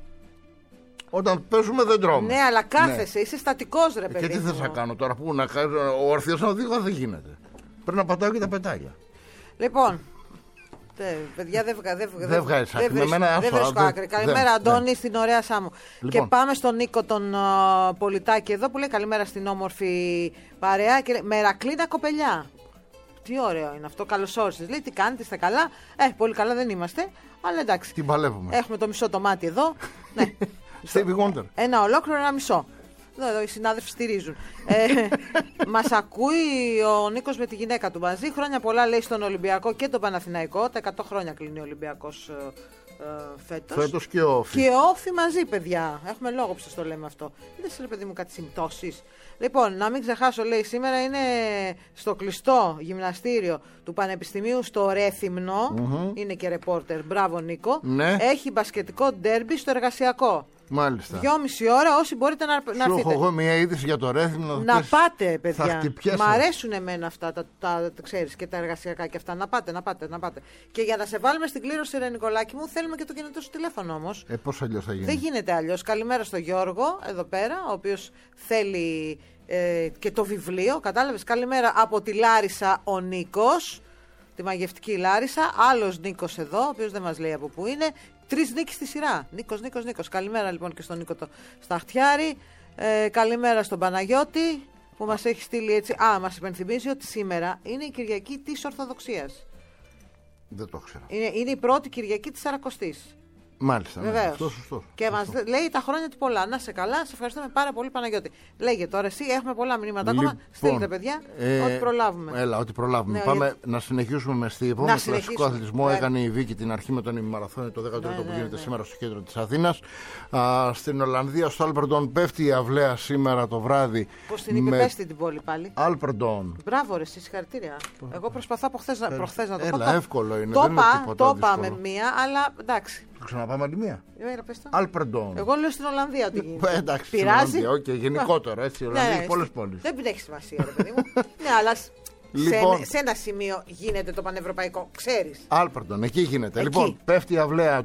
S2: Όταν παίζουμε δεν τρώμε.
S1: Ναι, αλλά κάθεσαι, ναι. Είσαι στατικός, ρε παιδί.
S2: Και τι θες να κάνω τώρα, που να κάνω, ο ορθιός να οδηγώ δεν γίνεται. Πρέπει να πατάω και τα πετάγια.
S1: Λοιπόν, τε, παιδιά δεν βγάζει άκρη.
S2: Δεν βγάζει άκρη.
S1: Δεν βρίσκω άκρη. Καλημέρα, Αντώνη, στην ωραία Σάμου. Λοιπόν. Και πάμε στον Νίκο τον uh, Πολιτάκη εδώ που λέει καλημέρα στην όμορφη παρέα και λέει Μερακλίνα κοπελιά. Τι ωραίο είναι αυτό, καλώς όρισες. Λέει τι κάνετε, είστε καλά? Ε, πολύ καλά δεν είμαστε, αλλά εντάξει.
S2: Την παλεύουμε.
S1: Έχουμε το μισό το μάτι εδώ. Ναι.
S2: Stevie Wonder.
S1: Ένα ολόκληρο, ένα μισό. Εδώ, εδώ οι συνάδελφοι στηρίζουν. ε, μας ακούει ο Νίκος με τη γυναίκα του μαζί. Χρόνια πολλά λέει στον Ολυμπιακό και τον Παναθηναϊκό. Τα εκατό χρόνια κλείνει ο Ολυμπιακός ε, ε, φέτος.
S2: Φέτος και όφι.
S1: Και όφι μαζί, παιδιά. Έχουμε λόγο που σας το λέμε αυτό. Είδες ρε παιδί μου κάτι συμπτώσεις? Λοιπόν, να μην ξεχάσω, λέει, σήμερα είναι στο κλειστό γυμναστήριο του Πανεπιστημίου στο Ρέθυμνο. Mm-hmm. Είναι και ρεπόρτερ. Μπράβο, Νίκο.
S2: Ναι.
S1: Έχει μπασκετικό ντέρμπι στο εργασιακό.
S2: Μάλιστα.
S1: Δυόμιση ώρα όσοι μπορείτε να, να
S2: Σου
S1: έρθετε.
S2: έχω εγώ μια είδηση για το Ρέθυμνο. Να,
S1: Να
S2: πες,
S1: πάτε, παιδιά.
S2: Θα χτυπιέσαι.
S1: Μ' αρέσουν εμένα αυτά τα, τα, τα ξέρεις, και τα εργασιακά και αυτά. Να πάτε, να πάτε, να πάτε. Και για να σε βάλουμε στην κλήρωση, ρε Νικολάκη μου, θέλουμε και το κινητό σου τηλέφωνο όμως.
S2: Ε, πώς αλλιώς θα γίνει.
S1: Δεν γίνεται αλλιώς. Καλημέρα στο Γιώργο, εδώ πέρα, ο οποίος θέλει ε, και το βιβλίο. Κατάλαβες. Καλημέρα από τη Λάρισα ο Νίκος, τη μαγευτική Λάρισα. Άλλος Νίκος εδώ, ο οποίος δεν μας λέει από πού είναι. Τρεις Νίκοι στη σειρά. Νίκος, Νίκος, Νίκος. Καλημέρα λοιπόν και στον Νίκο το Σταχτιάρη. Ε, καλημέρα στον Παναγιώτη που μας έχει στείλει έτσι. Α, μας υπενθυμίζει ότι σήμερα είναι η Κυριακή της Ορθοδοξίας.
S2: Δεν το ξέρω.
S1: Είναι, είναι η πρώτη Κυριακή της Σαρακοστής.
S2: Μάλιστα.
S1: Βεβαίως.
S2: Ναι, σωστό, σωστό,
S1: Και
S2: σωστό.
S1: μας λέει τα χρόνια του πολλά. Να σε καλά, σε ευχαριστούμε πάρα πολύ, Παναγιώτη. Λέγε τώρα εσύ, έχουμε πολλά μηνύματα ακόμα.
S2: Λοιπόν,
S1: Στείλτε, παιδιά,
S2: ε,
S1: ό,τι προλάβουμε.
S2: Έλα, ό,τι προλάβουμε.
S1: Ναι,
S2: Πάμε
S1: γιατί...
S2: να συνεχίσουμε με Στίβο.
S1: Να
S2: Με κλασικό
S1: συνεχίσουμε.
S2: αθλητισμό.
S1: Βέβαια.
S2: Έκανε η Βίκη την αρχή με τον ημιμαραθώνιο, το δέκατο τρίτο
S1: Ναι,
S2: που
S1: ναι,
S2: γίνεται
S1: ναι.
S2: σήμερα στο κέντρο της Αθήνας. Α, στην Ολλανδία, στο Άλπερντον, πέφτει η αυλαία σήμερα το βράδυ.
S1: Πώς την είπε,
S2: με...
S1: πες την πόλη πάλι.
S2: Άλπερντον.
S1: Μπράβο, ρε, εσύ, συγχαρητήρια. Εγώ προσπαθώ από χθες, να- προχθές να το πω.
S2: Έλα, εύκολο είναι.
S1: Το
S2: δεν είναι
S1: είπα,
S2: τίποτα
S1: το είπα με
S2: δύσκολο.
S1: μία, αλλά εντάξει.
S2: Το ξαναπάμε άλλη μία.
S1: Έλα, πες το.
S2: Άλπερντον.
S1: Εγώ λέω στην Ολλανδία ότι γίνεται.
S2: Ε, εντάξει, στην
S1: Πειράζει.
S2: Ολλανδία, okay, γενικότερα έτσι. Η
S1: Ναι,
S2: Ολλανδία
S1: ναι,
S2: έχει πολλές
S1: στη-
S2: πόλεις.
S1: Δεν έχει σημασία, ρε παιδί μου. Ναι, αλλά σ-
S2: Λοιπόν.
S1: σε, σε ένα σημείο γίνεται το πανευρωπαϊκό, ξέρεις.
S2: Άλπερντον, εκεί γίνεται.
S1: Εκεί.
S2: Λοιπόν, πέφτει η αυλαία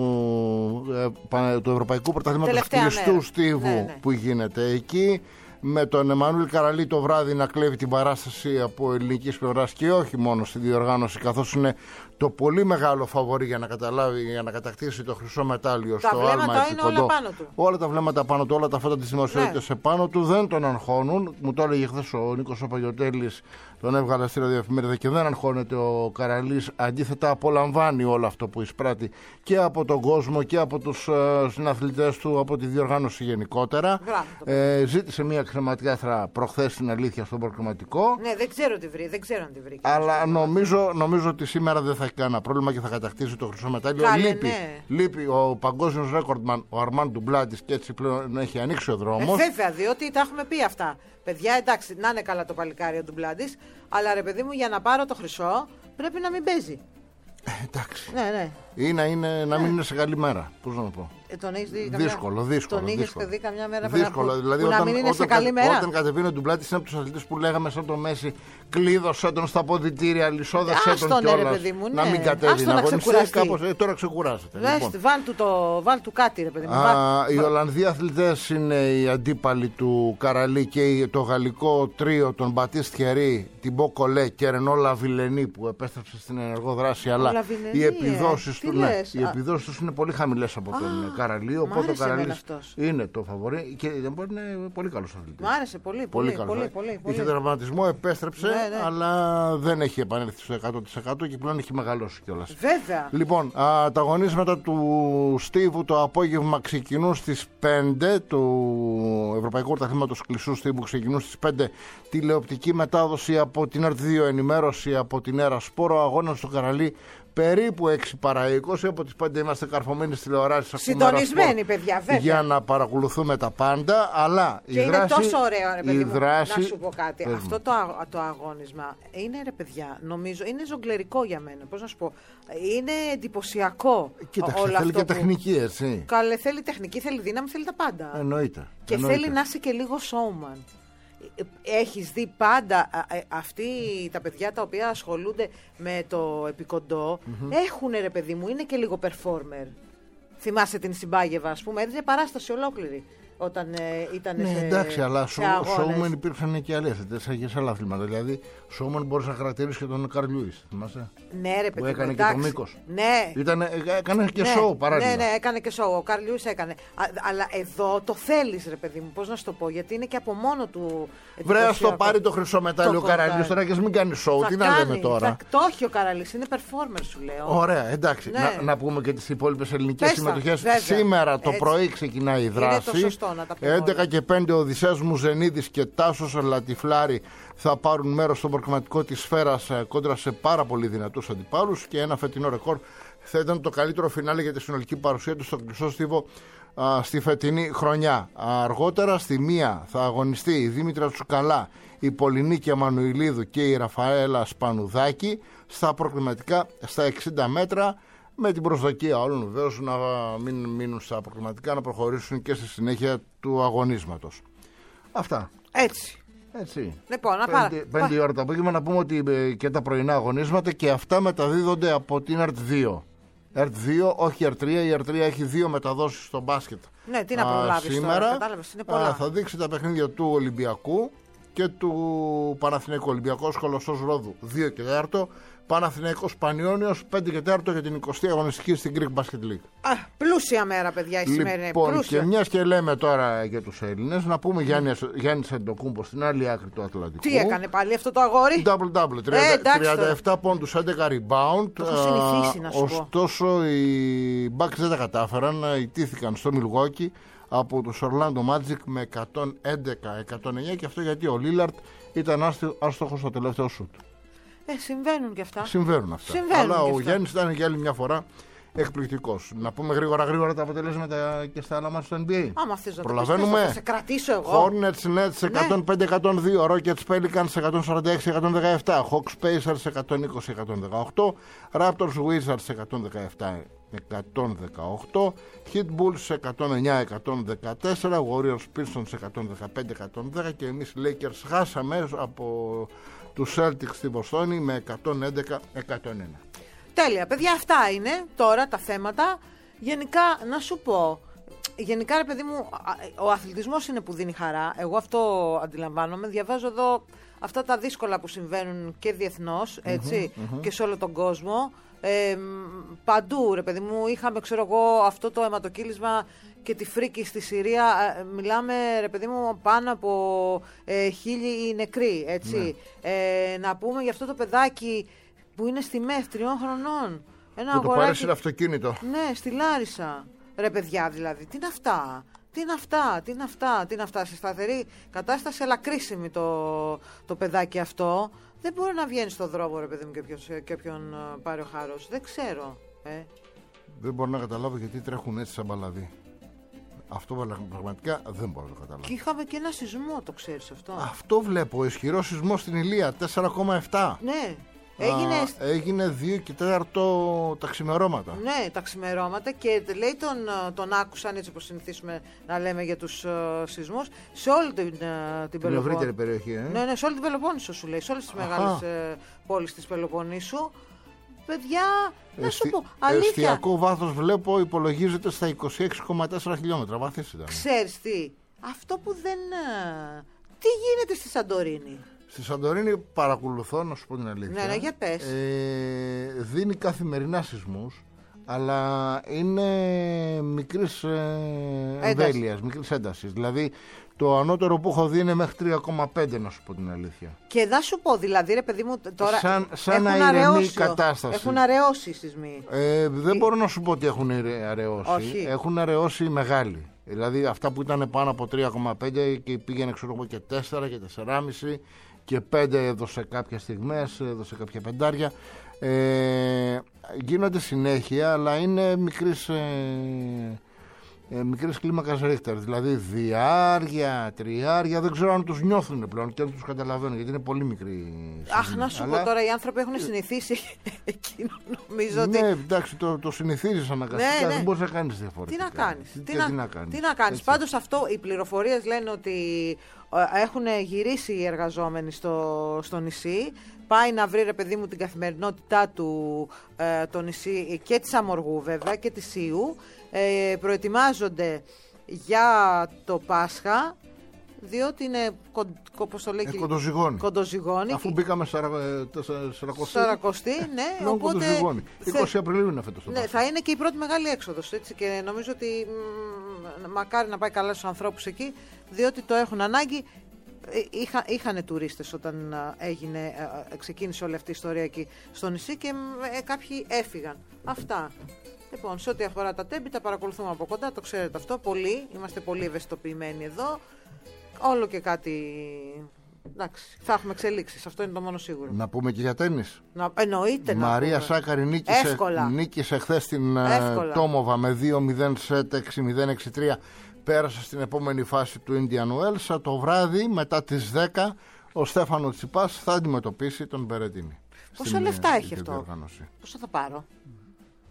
S2: του, ε, πα- του Ευρωπαϊκού Πρωταθλήματος
S1: Τελευταία
S2: Κλειστού
S1: μέρα.
S2: Στίβου
S1: Ναι, ναι.
S2: που γίνεται εκεί. Με τον Εμμανουήλ Καραλή το βράδυ να κλέβει την παράσταση από ελληνικής πλευράς και όχι μόνο στη διοργάνωση, καθώς είναι το πολύ μεγάλο φαβορί για να καταλάβει, για να κατακτήσει το χρυσό μετάλλιο
S1: Τα
S2: στο
S1: βλέμματα
S2: άλμα
S1: είναι
S2: επικοντό.
S1: όλα πάνω του.
S2: Όλα τα βλέμματα πάνω του, όλα τα φώτα της δημοσιότητας
S1: Ναι.
S2: επάνω του δεν τον αγχώνουν. Μου το έλεγε χθες ο Νίκος ο Παγιωτέλης, τον έβγαλε στη ραδιοεφημερίδα και δεν αγχώνεται ο Καραλής. Αντίθετα, απολαμβάνει όλο αυτό που εισπράττει και από τον κόσμο και από τους ε, συναθλητές του, από τη διοργάνωση γενικότερα.
S1: Μπράβο, το
S2: Ε, ζήτησε μια κρεματιάθρα προχθές στην αλήθεια στον προκριματικό.
S1: Ναι, δεν ξέρω τι βρει, δεν ξέρω αν τη βρει.
S2: Αλλά νομίζω, νομίζω ότι σήμερα δεν θα έχει κανένα πρόβλημα και θα κατακτήσει το χρυσό μετάλλιο.
S1: Καλέ,
S2: Λείπει,
S1: ναι.
S2: λείπει ο παγκόσμιος ρέκορντμαν, ο Αρμάν Ντουμπλάτης, και έτσι πλέον έχει ανοίξει ο
S1: Ε,
S2: δρόμος.
S1: βέβαια, διότι τα έχουμε πει αυτά. Παιδιά, εντάξει, να είναι καλά το παλικάρι ο Ντουμπλάντης, αλλά ρε παιδί μου, για να πάρω το χρυσό πρέπει να μην παίζει.
S2: Εντάξει.
S1: Ναι, ναι.
S2: Ή να, είναι, να μην είναι σε καλή μέρα. Πώς να το πω.
S1: Ε, τον έχεις δει καμιά...
S2: Δύσκολο, δύσκολο.
S1: Τον είχες
S2: δύσκολο.
S1: δει καμιά μέρα που,
S2: Δύσκολο.
S1: που,
S2: Δηλαδή,
S1: που
S2: όταν,
S1: να μην είναι
S2: όταν,
S1: σε καλή
S2: κατε-
S1: μέρα.
S2: Όταν κατεβαίνει ο Ντουμπλάτης, είναι από τους αθλητές που λέγαμε σαν το Μέση, κλείδωσε τον στα ποδητήρια, λυσόδασε
S1: Άστον,
S2: τον
S1: ρε,
S2: κιόλας.
S1: παιδί μου,
S2: Να
S1: ναι.
S2: μην κατέβει,
S1: Άστον
S2: να
S1: να
S2: αγωνιστεί.
S1: ξεκουραστεί.
S2: Κάπως, ε, τώρα ξεκουράζεται.
S1: Δες,
S2: Λοιπόν.
S1: βάλ, του το, βάλ του κάτι, ρε παιδί μου.
S2: Α,
S1: Βάλ-
S2: οι Ολλανδοί αθλητές είναι οι αντίπαλοι του Καραλή και το γαλλικό τρίο των Μπατίστ Θιερί, την Μποκολέ και Ρενό Λαβιλενή που επέστρεψε στην ενεργό δράση, αλλά
S1: Λαβιλενή,
S2: οι
S1: ε,
S2: επιδόσεις
S1: τι
S2: του, ναι,
S1: λες,
S2: οι
S1: α.
S2: επιδόσεις τους είναι πολύ χαμηλές από τον Καραλή,
S1: μ'
S2: οπότε ο
S1: άρεσε εμένα
S2: Καραλής
S1: αυτός.
S2: είναι το φαβορί και είναι πολύ καλός αθλητής.
S1: Μ' άρεσε πολύ, πολύ,
S2: Πολύ
S1: πολύ,
S2: καλός.
S1: πολύ,
S2: ε.
S1: πολύ, πολύ.
S2: Είχε τραυματισμό, επέστρεψε,
S1: Ναι, ναι.
S2: αλλά δεν έχει επανέλθει στο εκατό τοις εκατό και πλέον έχει μεγαλώσει κιόλας.
S1: Βέβαια.
S2: Λοιπόν, α, τα αγωνίσματα του Στίβου το απόγευμα ξεκινούν στις πέντε, του Ευρωπαϊκού Πρωταθλήματος Κλειστού Στίβου ξεκινούν στις πέντε, τηλεοπτική μετάδοση από την ΕΡΤ δύο, ενημέρωση από την Έρα Σπόρο, αγώνας στο Καραλί περίπου έξι παρά είκοσι, από τις πέντε είμαστε καρφωμένοι στις τηλεοράσεις.
S1: Συντονισμένοι, παιδιά, βέβαια.
S2: Για να παρακολουθούμε τα πάντα, αλλά
S1: Και
S2: η
S1: είναι
S2: δράση,
S1: τόσο ωραίο, ρε παιδί
S2: η
S1: μου,
S2: δράση,
S1: να σου πω κάτι.
S2: Πες μου.
S1: Αυτό το, α- το αγώνισμα είναι, ρε παιδιά, νομίζω, είναι ζογκλερικό για μένα. Πώς να σου πω. Είναι εντυπωσιακό.
S2: Κοίταξε,
S1: όλο
S2: θέλει
S1: αυτό
S2: και
S1: που-
S2: τεχνική, έτσι.
S1: Καλέ, θέλει τεχνική, θέλει δύναμη, θέλει τα πάντα.
S2: Εννοείται.
S1: Και
S2: εννοείται.
S1: θέλει να είσαι και λίγο showman. Έχεις δει πάντα α, ε, αυτοί τα παιδιά τα οποία ασχολούνται με το επικοντό, έχουν, ρε παιδί μου, είναι και λίγο performer. Θυμάσαι την Συμπάγεβα, ας πούμε, έδινε παράσταση ολόκληρη όταν ε, ήταν
S2: Ναι,
S1: σε,
S2: εντάξει, αλλά
S1: σε
S2: σο-
S1: αγώνες.
S2: showman υπήρξαν και άλλες θετές και σε άλλα αθλήματα. Δηλαδή, showman μπορούσε να χαρακτηρίσει και τον Καρλ Λιούις. Θυμάσαι.
S1: Ναι, ρε παιδί
S2: Που
S1: μου,
S2: έκανε και
S1: εντάξει.
S2: το μήκος.
S1: Ναι.
S2: Ήτανε, έκανε και
S1: Ναι,
S2: show παράλληλα.
S1: Ναι, ναι, έκανε και show. Ο Καρλ Λιούις έκανε. Α, αλλά εδώ το θέλεις, ρε παιδί μου, πώς να σου το πω, γιατί είναι και από μόνο του.
S2: Βρέα στο
S1: εντυπωσιακό.
S2: πάρει το χρυσό μετάλλιο ο
S1: Το
S2: Καραλής
S1: κοντάρι.
S2: τώρα και ας μην κάνει show.
S1: Θα
S2: Τι να
S1: κάνει,
S2: λέμε τώρα.
S1: θα- το έχει ο Καραλής, είναι performer σου λέω.
S2: Ωραία, εντάξει.
S1: Ναι.
S2: Να, να πούμε και τις υπόλοιπες ελληνικές
S1: Πες τα,
S2: συμμετοχές.
S1: βέβαια.
S2: Σήμερα το
S1: Έτσι.
S2: πρωί ξεκινάει η δράση.
S1: το σωστό να τα πούμε
S2: έντεκα
S1: όλα.
S2: και πέντε ο Οδυσσέας Μουζενίδης και Τάσος Λατιφλάρη θα πάρουν μέρος στο προκριματικό της σφαίρας ε, κόντρα σε πάρα πολύ δυνατούς αντιπάλους και ένα φετινό ρεκόρ θα ήταν το καλύτερο φινάλε για τη συνολική παρουσία του στο Κλειστό Στίβο α, στη φετινή χρονιά. Αργότερα στη μία θα αγωνιστεί η Δήμητρα Τσουκαλά, η Πολυνίκη Αμανουηλίδου και η Ραφαέλα Σπανουδάκη στα προκριματικά στα εξήντα μέτρα. Με την προσδοκία όλων βεβαίως να μην μείνουν στα προκριματικά, να προχωρήσουν και στη συνέχεια του αγωνίσματος. Αυτά.
S1: Έτσι.
S2: Έτσι.
S1: Λοιπόν, να πάρω.
S2: Πέντε η ώρα το απόγευμα να πούμε ότι και τα πρωινά αγωνίσματα και αυτά μεταδίδονται από την ΕΡΤ δύο. ΕΡΤ δύο, όχι ΕΡΤ τρία. Η ΕΡΤ τρία έχει δύο μεταδόσεις στο μπάσκετ.
S1: Ναι, τι να προλάβεις
S2: σήμερα.
S1: Τώρα, κατάλαβες, είναι πολλά.
S2: Α, θα δείξει τα παιχνίδια του Ολυμπιακού και του Παναθηναϊκού. Ολυμπιακός Κολοσσός Ρόδου δύο και τέσσερα. Παναθηναϊκός Πανιώνιος πέντε και τέσσερα για την εικοστή αγωνιστική στην Greek Basket League.
S1: Α, πλούσια μέρα, παιδιά, η σημερινή.
S2: Λοιπόν,
S1: πλούσια.
S2: και μιας και λέμε τώρα για τους Έλληνες, να πούμε mm. Γιάννη Αντετοκούνμπο στην άλλη άκρη του Ατλαντικού.
S1: Τι έκανε πάλι αυτό το αγόρι.
S2: Double-double.
S1: Ε,
S2: τριάντα επτά πόντους, έντεκα rebound.
S1: Το έχω συνηθίσει να σου
S2: ωστόσο,
S1: πω.
S2: οι Bucks δεν τα κατάφεραν. Ιτήθηκαν στο Milwaukee από τους Orlando Magic με εκατόν έντεκα εκατόν εννιά, και αυτό γιατί ο Lillard ήταν άστοχος στο τελευταίο σουτ.
S1: Ε, συμβαίνουν και αυτά.
S2: Συμβαίνουν αυτά.
S1: Συμβαίνουν
S2: Αλλά ο
S1: αυτά.
S2: Γιάννης ήταν για άλλη μια φορά εκπληκτικός. Να πούμε γρήγορα γρήγορα τα αποτελέσματα και στα άλλα μάτια του Εν Μπι Έι.
S1: Άμα θες να το
S2: Προλαβαίνουμε.
S1: πεις, θα σε κρατήσω εγώ.
S2: Hornets Nets εκατόν πέντε εκατόν δύο, Rockets Pelicans εκατόν σαράντα έξι εκατόν δεκαεπτά, Hawks Pacers εκατόν είκοσι εκατόν δεκαοκτώ, Raptors Wizards εκατόν δεκαεπτά εκατόν δεκαοκτώ, Heat Bulls εκατόν εννιά εκατόν δεκατέσσερα, Warriors Pistons εκατόν δεκαπέντε εκατόν δέκα και εμείς Lakers χάσαμε από τους Celtics στη Βοστόνη με εκατόν έντεκα εκατόν ένα.
S1: Τέλεια, παιδιά, αυτά είναι τώρα τα θέματα. Γενικά, να σου πω, γενικά ρε παιδί μου, ο αθλητισμός είναι που δίνει χαρά. Εγώ αυτό αντιλαμβάνομαι. Διαβάζω εδώ αυτά τα δύσκολα που συμβαίνουν και διεθνώς, έτσι, mm-hmm, mm-hmm. και σε όλο τον κόσμο. Ε, παντού, ρε παιδί μου, είχαμε, ξέρω εγώ, αυτό το αιματοκύλισμα και τη φρίκη στη Συρία. Ε, μιλάμε, ρε παιδί μου, πάνω από ε, χίλιοι νεκροί, έτσι. Ναι. Ε, να πούμε για αυτό το παιδάκι που είναι στη ΜΕΦ τριών χρονών. Ένα
S2: που
S1: αγοράκι...
S2: το πάρει αυτοκίνητο.
S1: Ναι, στη Λάρισα. Ρε παιδιά, δηλαδή, τι είναι αυτά. Τι είναι αυτά, τι είναι αυτά, τι είναι αυτά. Σε σταθερή κατάσταση, αλλά κρίσιμη το, το παιδάκι αυτό. Δεν μπορεί να βγαίνει στον δρόμο, ρε παιδί μου, και, ποιος, και όποιον uh, πάρει ο χάρος. Δεν ξέρω. Ε.
S2: Δεν μπορώ να καταλάβω γιατί τρέχουν έτσι σαν μπαλαδί. Αυτό πραγματικά δεν μπορώ να το καταλάβω.
S1: Και είχαμε και ένα σεισμό, το ξέρεις αυτό.
S2: Αυτό βλέπω, ισχυρό σεισμό στην Ηλία, τέσσερα κόμμα επτά.
S1: Ναι. Έγινε...
S2: Α, έγινε δύο και τέταρτο τα ξημερώματα.
S1: Ναι, τα ξημερώματα, και λέει τον, τον άκουσαν, έτσι όπως συνηθίσουμε να λέμε για τους uh, σεισμούς, σε όλη την, uh, την Πελοπόννησο.
S2: ευρύτερη περιοχή, ε?
S1: Ναι, ναι, σε όλη την Πελοπόννησο σου λέει, σε όλες τις μεγάλες uh, πόλεις της Πελοποννήσου. Παιδιά, να σου πω, αλήθεια.
S2: Εστιακό βάθος βλέπω υπολογίζεται στα είκοσι έξι κόμμα τέσσερα χιλιόμετρα. Βαθύς ήταν.
S1: Ξέρεις τι, αυτό που δεν... Uh, τι γίνεται στη Σαντορίνη.
S2: Στη Σαντορίνη παρακολουθώ, να σου πω την αλήθεια.
S1: Ναι, ναι, για πες.
S2: Ε, δίνει καθημερινά σεισμούς, αλλά είναι μικρής ε, εμβέλειας, μικρής έντασης. Δηλαδή το ανώτερο που έχω δει είναι μέχρι τρία κόμμα πέντε, να σου πω την αλήθεια.
S1: Και θα σου πω, δηλαδή ρε παιδί μου, τώρα
S2: σαν, σαν να ηρεμεί η κατάσταση.
S1: Έχουν αραιώσει οι σεισμοί.
S2: Ε, δεν η... μπορώ να σου πω ότι έχουν αραιώσει.
S1: Όχι.
S2: Έχουν αραιώσει οι μεγάλοι. Δηλαδή αυτά που ήταν πάνω από τρία κόμμα πέντε και πήγαινε, ξέρω εγώ, και τέσσερα και τέσσερα κόμμα πέντε και πέντε έδωσε κάποιες στιγμές, έδωσε κάποια πεντάρια. Ε, γίνονται συνέχεια, αλλά είναι μικρής, ε, ε, μικρής κλίμακας Ρίχτερ. Δηλαδή διάρκεια, τριάρια, δεν ξέρω αν τους νιώθουν πλέον και αν τους καταλαβαίνουν, γιατί είναι πολύ μικρή.
S1: Αχ, να σου αλλά... πω τώρα, οι άνθρωποι έχουν συνηθίσει εκείνο, νομίζω ότι...
S2: Ναι, εντάξει, το, το συνηθίζεις αναγκαστικά, ναι, ναι. Δεν μπορείς να κάνεις διαφορετικά.
S1: Τι να κάνεις, τι,
S2: τι,
S1: να,
S2: τι να κάνεις.
S1: Τι να κάνεις. Πάντως αυτό, οι πληροφορίες λένε ότι έχουν γυρίσει οι εργαζόμενοι στο, στο νησί. Πάει να βρει, ρε παιδί μου, την καθημερινότητά του ε, το νησί και της Αμοργού βέβαια και της Ιου. Ε, προετοιμάζονται για το Πάσχα, διότι είναι κον, πώς το λέει,
S2: ε, κοντοζυγώνει.
S1: κοντοζυγώνει.
S2: Αφού μπήκαμε
S1: σαρακοστή, ναι, οπότε
S2: είκοσι Απριλίου είναι φέτος.
S1: Ναι, θα είναι και η πρώτη μεγάλη έξοδος, έτσι, και νομίζω ότι μ, μακάρι να πάει καλά στους ανθρώπους εκεί, διότι το έχουν ανάγκη. Είχα, είχανε τουρίστες όταν έγινε, ξεκίνησε όλη αυτή η ιστορία εκεί στο νησί, και ε, κάποιοι έφυγαν. Αυτά. Λοιπόν, σε ό,τι αφορά τα τέμπη, τα παρακολουθούμε από κοντά, το ξέρετε αυτό. Πολύ, είμαστε πολύ ευαισθητοποιημένοι εδώ. Όλο και κάτι. Εντάξει, θα έχουμε εξελίξεις, αυτό είναι το μόνο σίγουρο.
S2: Να πούμε και για τένις.
S1: Να, εννοείται.
S2: Μαρία
S1: να
S2: Σάκαρη νίκησε, νίκησε χθες στην Εύκολα. Τόμοβα με δύο μηδέν σετ, έξι μηδέν, έξι τρία. Πέρασε στην επόμενη φάση του Indian Wells. Το βράδυ μετά τις δέκα ο Στέφανο Τσιπάς θα αντιμετωπίσει τον Μπερετίνη.
S1: Πόσα λεφτά έχει αυτό? Πόσα θα πάρω?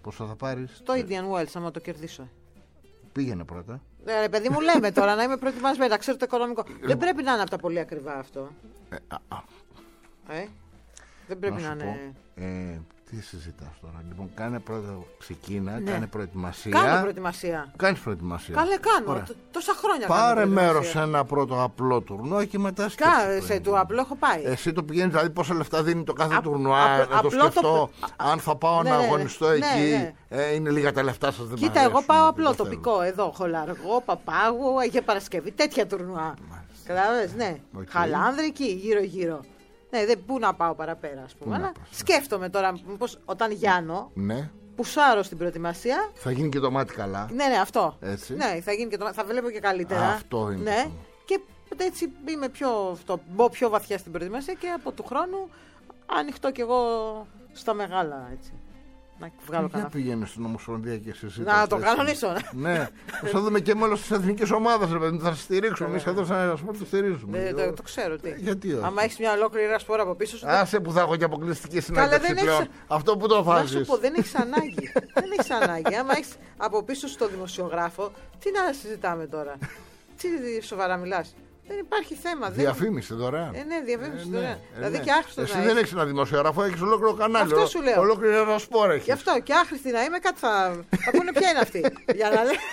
S2: Πόσο θα πάρεις?
S1: Στο Indian Wells, άμα το κερδίσω.
S2: Πήγαινε πρώτα.
S1: Ε, ρε παιδί μου, λέμε τώρα να είμαι προετοιμασμένη, να ξέρω το οικονομικό. Δεν πρέπει να είναι από τα πολύ ακριβά αυτό.
S2: Ε, α, α.
S1: Ε, δεν πρέπει να,
S2: να
S1: είναι.
S2: Πω, ε, τι συζητάς τώρα? Λοιπόν, κάνε πρώτα, ξεκίνα,
S1: Ναι.
S2: κάνε προετοιμασία.
S1: Κάνω προετοιμασία.
S2: Κάνεις προετοιμασία.
S1: Καλέ, κάνω.
S2: Ωραία.
S1: Τ- Τόσα χρόνια
S2: Πάρε
S1: κάνω
S2: μέρος
S1: προετοιμασία.
S2: σε ένα πρώτο απλό τουρνουά και μετά
S1: Κα,
S2: σκέφτεσαι.
S1: σε του απλό έχω πάει.
S2: Εσύ το πηγαίνεις, δηλαδή πόσα λεφτά δίνει το κάθε
S1: Α-
S2: τουρνουά,
S1: απ-
S2: να το
S1: απλό το
S2: σκεφτώ.
S1: π-
S2: Αν θα πάω
S1: Ναι,
S2: να
S1: ναι, ναι.
S2: αγωνιστώ
S1: Ναι,
S2: εκεί,
S1: ναι.
S2: ε, είναι λίγα τα λεφτά σας, δεν μ'
S1: Κοίτα, εγώ
S2: αρέσουν,
S1: πάω
S2: δεν
S1: απλό
S2: θέλω.
S1: τοπικό εδώ. Χολαργό, Παπάγου, Αγία Παρασκευή. Τέτοια τουρνουά. Κατάλαβες, ναι.
S2: Οκ.
S1: Χαλάνδρη εκεί, γύρω-γύρω. Ναι, δεν πού να πάω παραπέρα, ας πούμε.
S2: Πού να
S1: Αλλά
S2: πας, ναι.
S1: σκέφτομαι τώρα, μήπως όταν γιάνω,
S2: Ναι,
S1: πουσάρω στην προετοιμασία.
S2: θα γίνει και το μάτι καλά.
S1: Ναι, ναι, αυτό.
S2: Έτσι.
S1: Ναι, θα γίνει και το, θα βλέπω και καλύτερα.
S2: Αυτό είναι
S1: Ναι.
S2: το.
S1: Και έτσι είμαι πιο, αυτό, μπω πιο βαθιά στην προετοιμασία και από του χρόνου ανοιχτώ κι εγώ στα μεγάλα, έτσι. Να βγάλω
S2: Για
S1: κανένα.
S2: πηγαίνεις στην Ομοσπονδία και συζήτηση.
S1: Να το κανονίσω.
S2: Ναι, θα δούμε και μέλος της εθνικής ομάδας, ρε παιδί, θα σας στηρίξουμε. Εμείς εδώ σαν Ερασπόρ το στηρίζουμε.
S1: Ε, το, το ξέρω τι.
S2: Ε, γιατί όχι.
S1: Άμα έχει μια ολόκληρη ρασπόρα από πίσω σου.
S2: Άσε που θα έχω και αποκλειστική συνέντευξη
S1: δεν
S2: πλέον.
S1: έχεις-
S2: Αυτό που το
S1: Να σου
S2: βάζεις.
S1: πω, δεν έχει ανάγκη. δεν έχει ανάγκη. Άμα έχει από πίσω στο δημοσιογράφο, τι να συζητάμε τώρα. Τι σοβαρά μιλά. Δεν υπάρχει θέμα. δεν-
S2: Διαφήμιση δωρεάν.
S1: Ε, ναι, διαφήμιση
S2: Ε, ναι,
S1: δωρεάν.
S2: ε,
S1: Δηλαδή
S2: ναι.
S1: και άχρηστο
S2: Εσύ
S1: να
S2: δεν
S1: έχεις.
S2: έχεις ένα δημοσιογράφο, έχεις ολόκληρο κανάλι.
S1: Αυτό σου λέω.
S2: Ολόκληρη Ερασπόρ έχεις.
S1: Γι' αυτό και άχρηστη να είμαι, κάτι θα. θα πούνε ποια είναι αυτή. Για να λέει.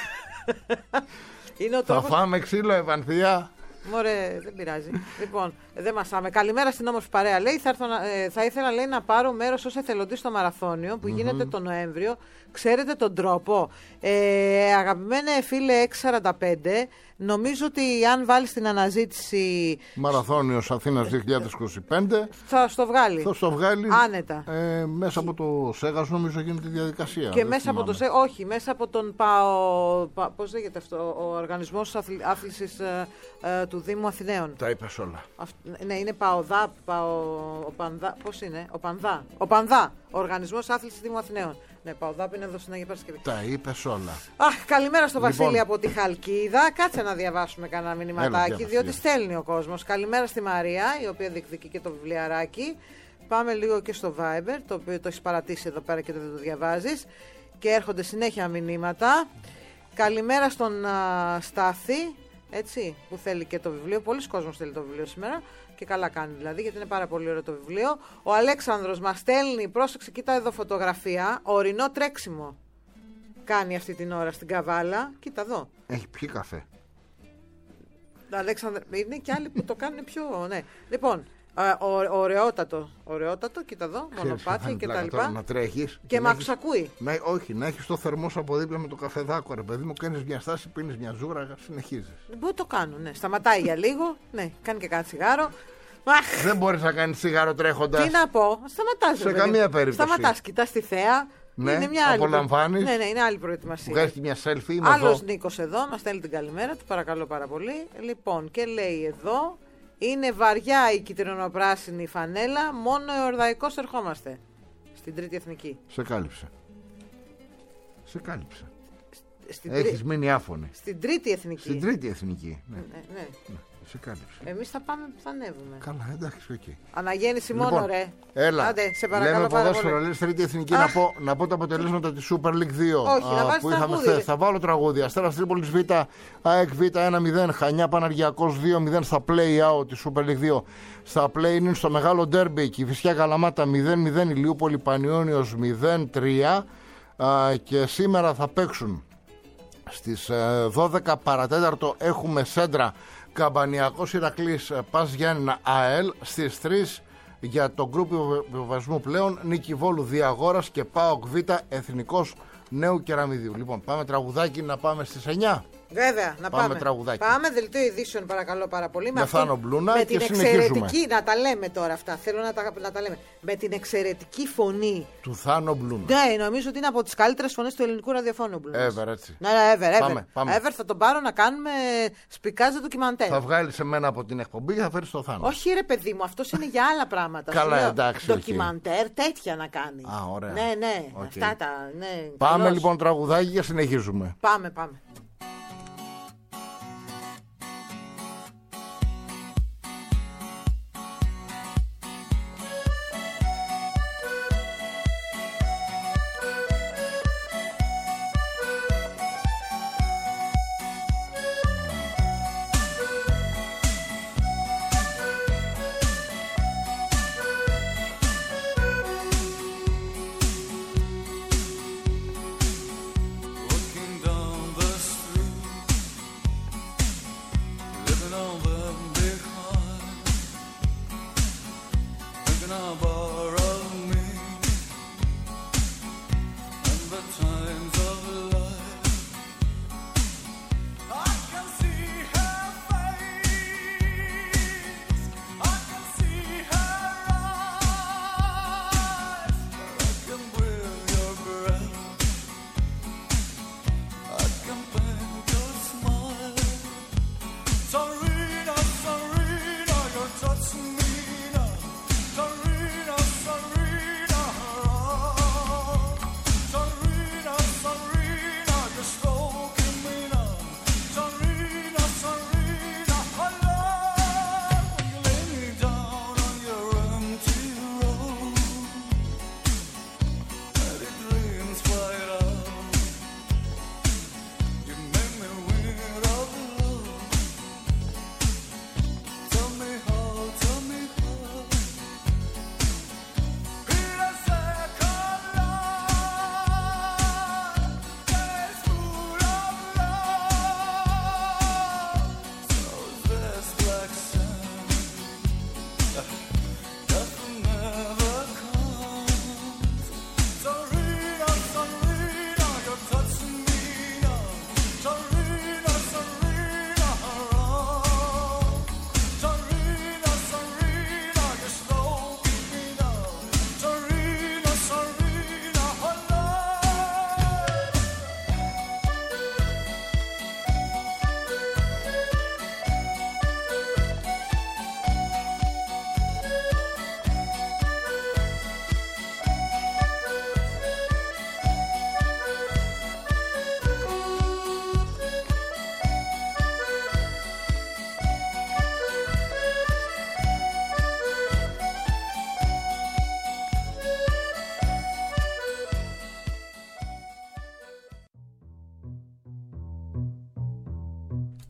S1: Είναι ο
S2: Θα
S1: τρόπος.
S2: φάμε ξύλο, Ευανθία.
S1: Μωρέ, δεν πειράζει. Λοιπόν, δεν μασάμε. Καλημέρα στην όμορφη παρέα. Λέει, θα, έρθω να- ε, θα ήθελα λέει, να πάρω μέρο ω εθελοντή στο μαραθώνιο που γίνεται το Νοέμβριο. Ξέρετε τον τρόπο. Ε, αγαπημένε φίλε έξι σαράντα πέντε, νομίζω ότι αν βάλει την αναζήτηση
S2: Μαραθώνιος Αθήνας δύο χιλιάδες είκοσι πέντε.
S1: θα στο βγάλει.
S2: Θα στο βγάλει.
S1: Άνετα.
S2: Ε, μέσα από το ΣΕΓΑΣ νομίζω γίνεται η διαδικασία.
S1: Και
S2: δεν
S1: μέσα από το
S2: θυμάμαι.
S1: ΣΕ, όχι, μέσα από τον ΠΑΟ, πα, πώς λέγεται αυτό, ο Οργανισμός Αθλη- Άθλησης ε, ε, του Δήμου Αθηναίων.
S2: Τα είπες όλα.
S1: Αυτ- ναι, είναι ΠΑΟΔΑ, ΠΑΟ, ο Πανδά, πώς είναι, ο Πανδά, ο Πανδά, ο Οργανισμός Άθλησης Δήμου Αθηναίων. Ναι, ΠΑΟΔΑ που είναι εδώ στην Αγία Παρασκευή.
S2: Τα είπες όλα.
S1: Αχ, καλημέρα στο
S2: Λοιπόν.
S1: Βασίλη από τη Χαλκίδα. Κάτσε να διαβάσουμε κανένα
S2: Έλα,
S1: μηνυματάκι,
S2: διάβασε,
S1: διότι
S2: διάβασε.
S1: στέλνει ο κόσμος. Καλημέρα στη Μαρία, η οποία διεκδικεί και το βιβλιαράκι. Πάμε λίγο και στο Viber, το οποίο το έχει παρατήσει εδώ πέρα και δεν το διαβάζεις. Και έρχονται συνέχεια μηνύματα. Καλημέρα στον α, Στάθη, έτσι, που θέλει και το βιβλίο. Πολλοί κόσμος θέλει το βιβλίο σήμερα. Και καλά κάνει δηλαδή, γιατί είναι πάρα πολύ ωραίο το βιβλίο. Ο Αλέξανδρος μας στέλνει, πρόσεξε, κοίτα εδώ φωτογραφία, ορεινό τρέξιμο. Κάνει αυτή την ώρα στην Καβάλα. Κοίτα εδώ.
S2: Έχει πιει καφέ.
S1: Αλέξανδρε, είναι και άλλοι που το κάνουν πιο. Ναι. Λοιπόν, α, ω- ωραιότατο, ωραιότατο, κοίτα εδώ, μονοπάτια και τα λοιπά.
S2: Να τρέχεις.
S1: Και
S2: να
S1: μ'
S2: έχεις-
S1: ακούει.
S2: Να, όχι, να έχεις το θερμό σου από δίπλα με το καφεδάκο, ρε παιδί μου, κάνεις μια στάση, πίνεις μια ζούρα, συνεχίζεις.
S1: Μπορεί να το κάνω, ναι. Σταματάει για λίγο, ναι, κάνει και κάτι τσιγάρο. Αχ,
S2: Δεν μπορείς να κάνεις σιγάρο τρέχοντας.
S1: τι να πω, σταματάς.
S2: Σε
S1: ρε παιδί
S2: καμία
S1: μου.
S2: περίπτωση.
S1: Σταματάς, κοιτάς τη θέα.
S2: Ναι,
S1: είναι μια άλλη.
S2: απολαμβάνεις.
S1: Ναι, ναι, είναι άλλη προετοιμασία.
S2: Βγάζεις και μια selfie, είμαι
S1: Άλλο
S2: εδώ.
S1: Νίκο εδώ, μα στέλνει την καλημέρα του, παρακαλώ πάρα πολύ. Λοιπόν, και λέει εδώ, είναι βαριά η κυτρινοπράσινη φανέλα, μόνο εορδαϊκός ερχόμαστε. Στην Τρίτη Εθνική.
S2: Σε κάλυψε. Σε κάλυψε.
S1: Στην, τρι-
S2: Έχεις μείνει άφωνη.
S1: στην Τρίτη Εθνική.
S2: Στην τρίτη εθνική. Ναι,
S1: Ναι, ναι.
S2: ναι, σε κάλυψε.
S1: Εμείς θα πάμε που θα ανέβουμε.
S2: Καλά, εντάξει, οκ.
S1: Αναγέννηση μόνο,
S2: Λοιπόν,
S1: ρε.
S2: Έλα.
S1: Άντε, σε παρακαλώ
S2: Λέμε
S1: πάρα
S2: ποδόσφαιρο,
S1: πολύ.
S2: λες τρίτη εθνική, να
S1: Αχ.
S2: πω, να πω τα αποτελέσματα της Super League δύο.
S1: Όχι, να βάλεις
S2: που είχαμε
S1: τραγούδι,
S2: χθες.
S1: ρε.
S2: Θα βάλω τραγούδι. Αστέρας Τρίπολης Β, ΑΕΚ Β ένα μηδέν, Χανιά Παναργιακός δύο μηδέν στα play-out της Super League δύο. Στα play-in στο μεγάλο ντέρμπι, Κηφισιά Καλαμάτα μηδέν μηδέν, Ηλιούπολη Πανιώνιος μηδέν τρία. Α, και σήμερα θα παίξουν στις ε, δώδεκα παρατέταρτο έχουμε σέντρα Καμπανιακός Ηρακλής ε, Πας Γιάννηνα ΑΕΛ, στις τρεις για τον γκρουπ βιοβασμού πλέον Νίκη Βόλου Διαγόρας και ΠΑΟΚ Β Εθνικός Νέου Κεραμιδίου. Λοιπόν, πάμε τραγουδάκι να πάμε στις εννιά.
S1: Βέβαια, να
S2: Πάμε
S1: πάμε.
S2: τραγουδάκι.
S1: Πάμε δελτίο ειδήσεων, παρακαλώ πάρα πολύ.
S2: Με
S1: αυτό-
S2: Θάνο Μπλούνα
S1: με
S2: και
S1: την
S2: συνεχίζουμε.
S1: εξαιρετική, να τα λέμε τώρα αυτά. Θέλω να τα, να τα λέμε. Με την εξαιρετική φωνή.
S2: Του Θάνο Μπλούνα.
S1: Ναι, νομίζω ότι είναι από τις καλύτερες φωνές του ελληνικού ραδιοφώνου. Μπλούνας.
S2: Ever, έτσι.
S1: Ναι, ναι, ever, ever.
S2: Πάμε, πάμε.
S1: Ever θα τον πάρω να κάνουμε σπικάζ ντοκιμαντέρ.
S2: Θα βγάλεις εμένα από την εκπομπή και θα φέρεις το Θάνο.
S1: Όχι, ρε παιδί μου, αυτό είναι για άλλα πράγματα.
S2: Καλά,
S1: Σου λέω,
S2: εντάξει, οκ.
S1: ντοκιμαντέρ, τέτοια να κάνει.
S2: Α, ωραία.
S1: Ναι, ναι,
S2: Οκ.
S1: αυτά τα. Ναι,
S2: Πάμε
S1: καλώς.
S2: λοιπόν τραγουδάκι και συνεχίζουμε.
S1: Πάμε, πάμε.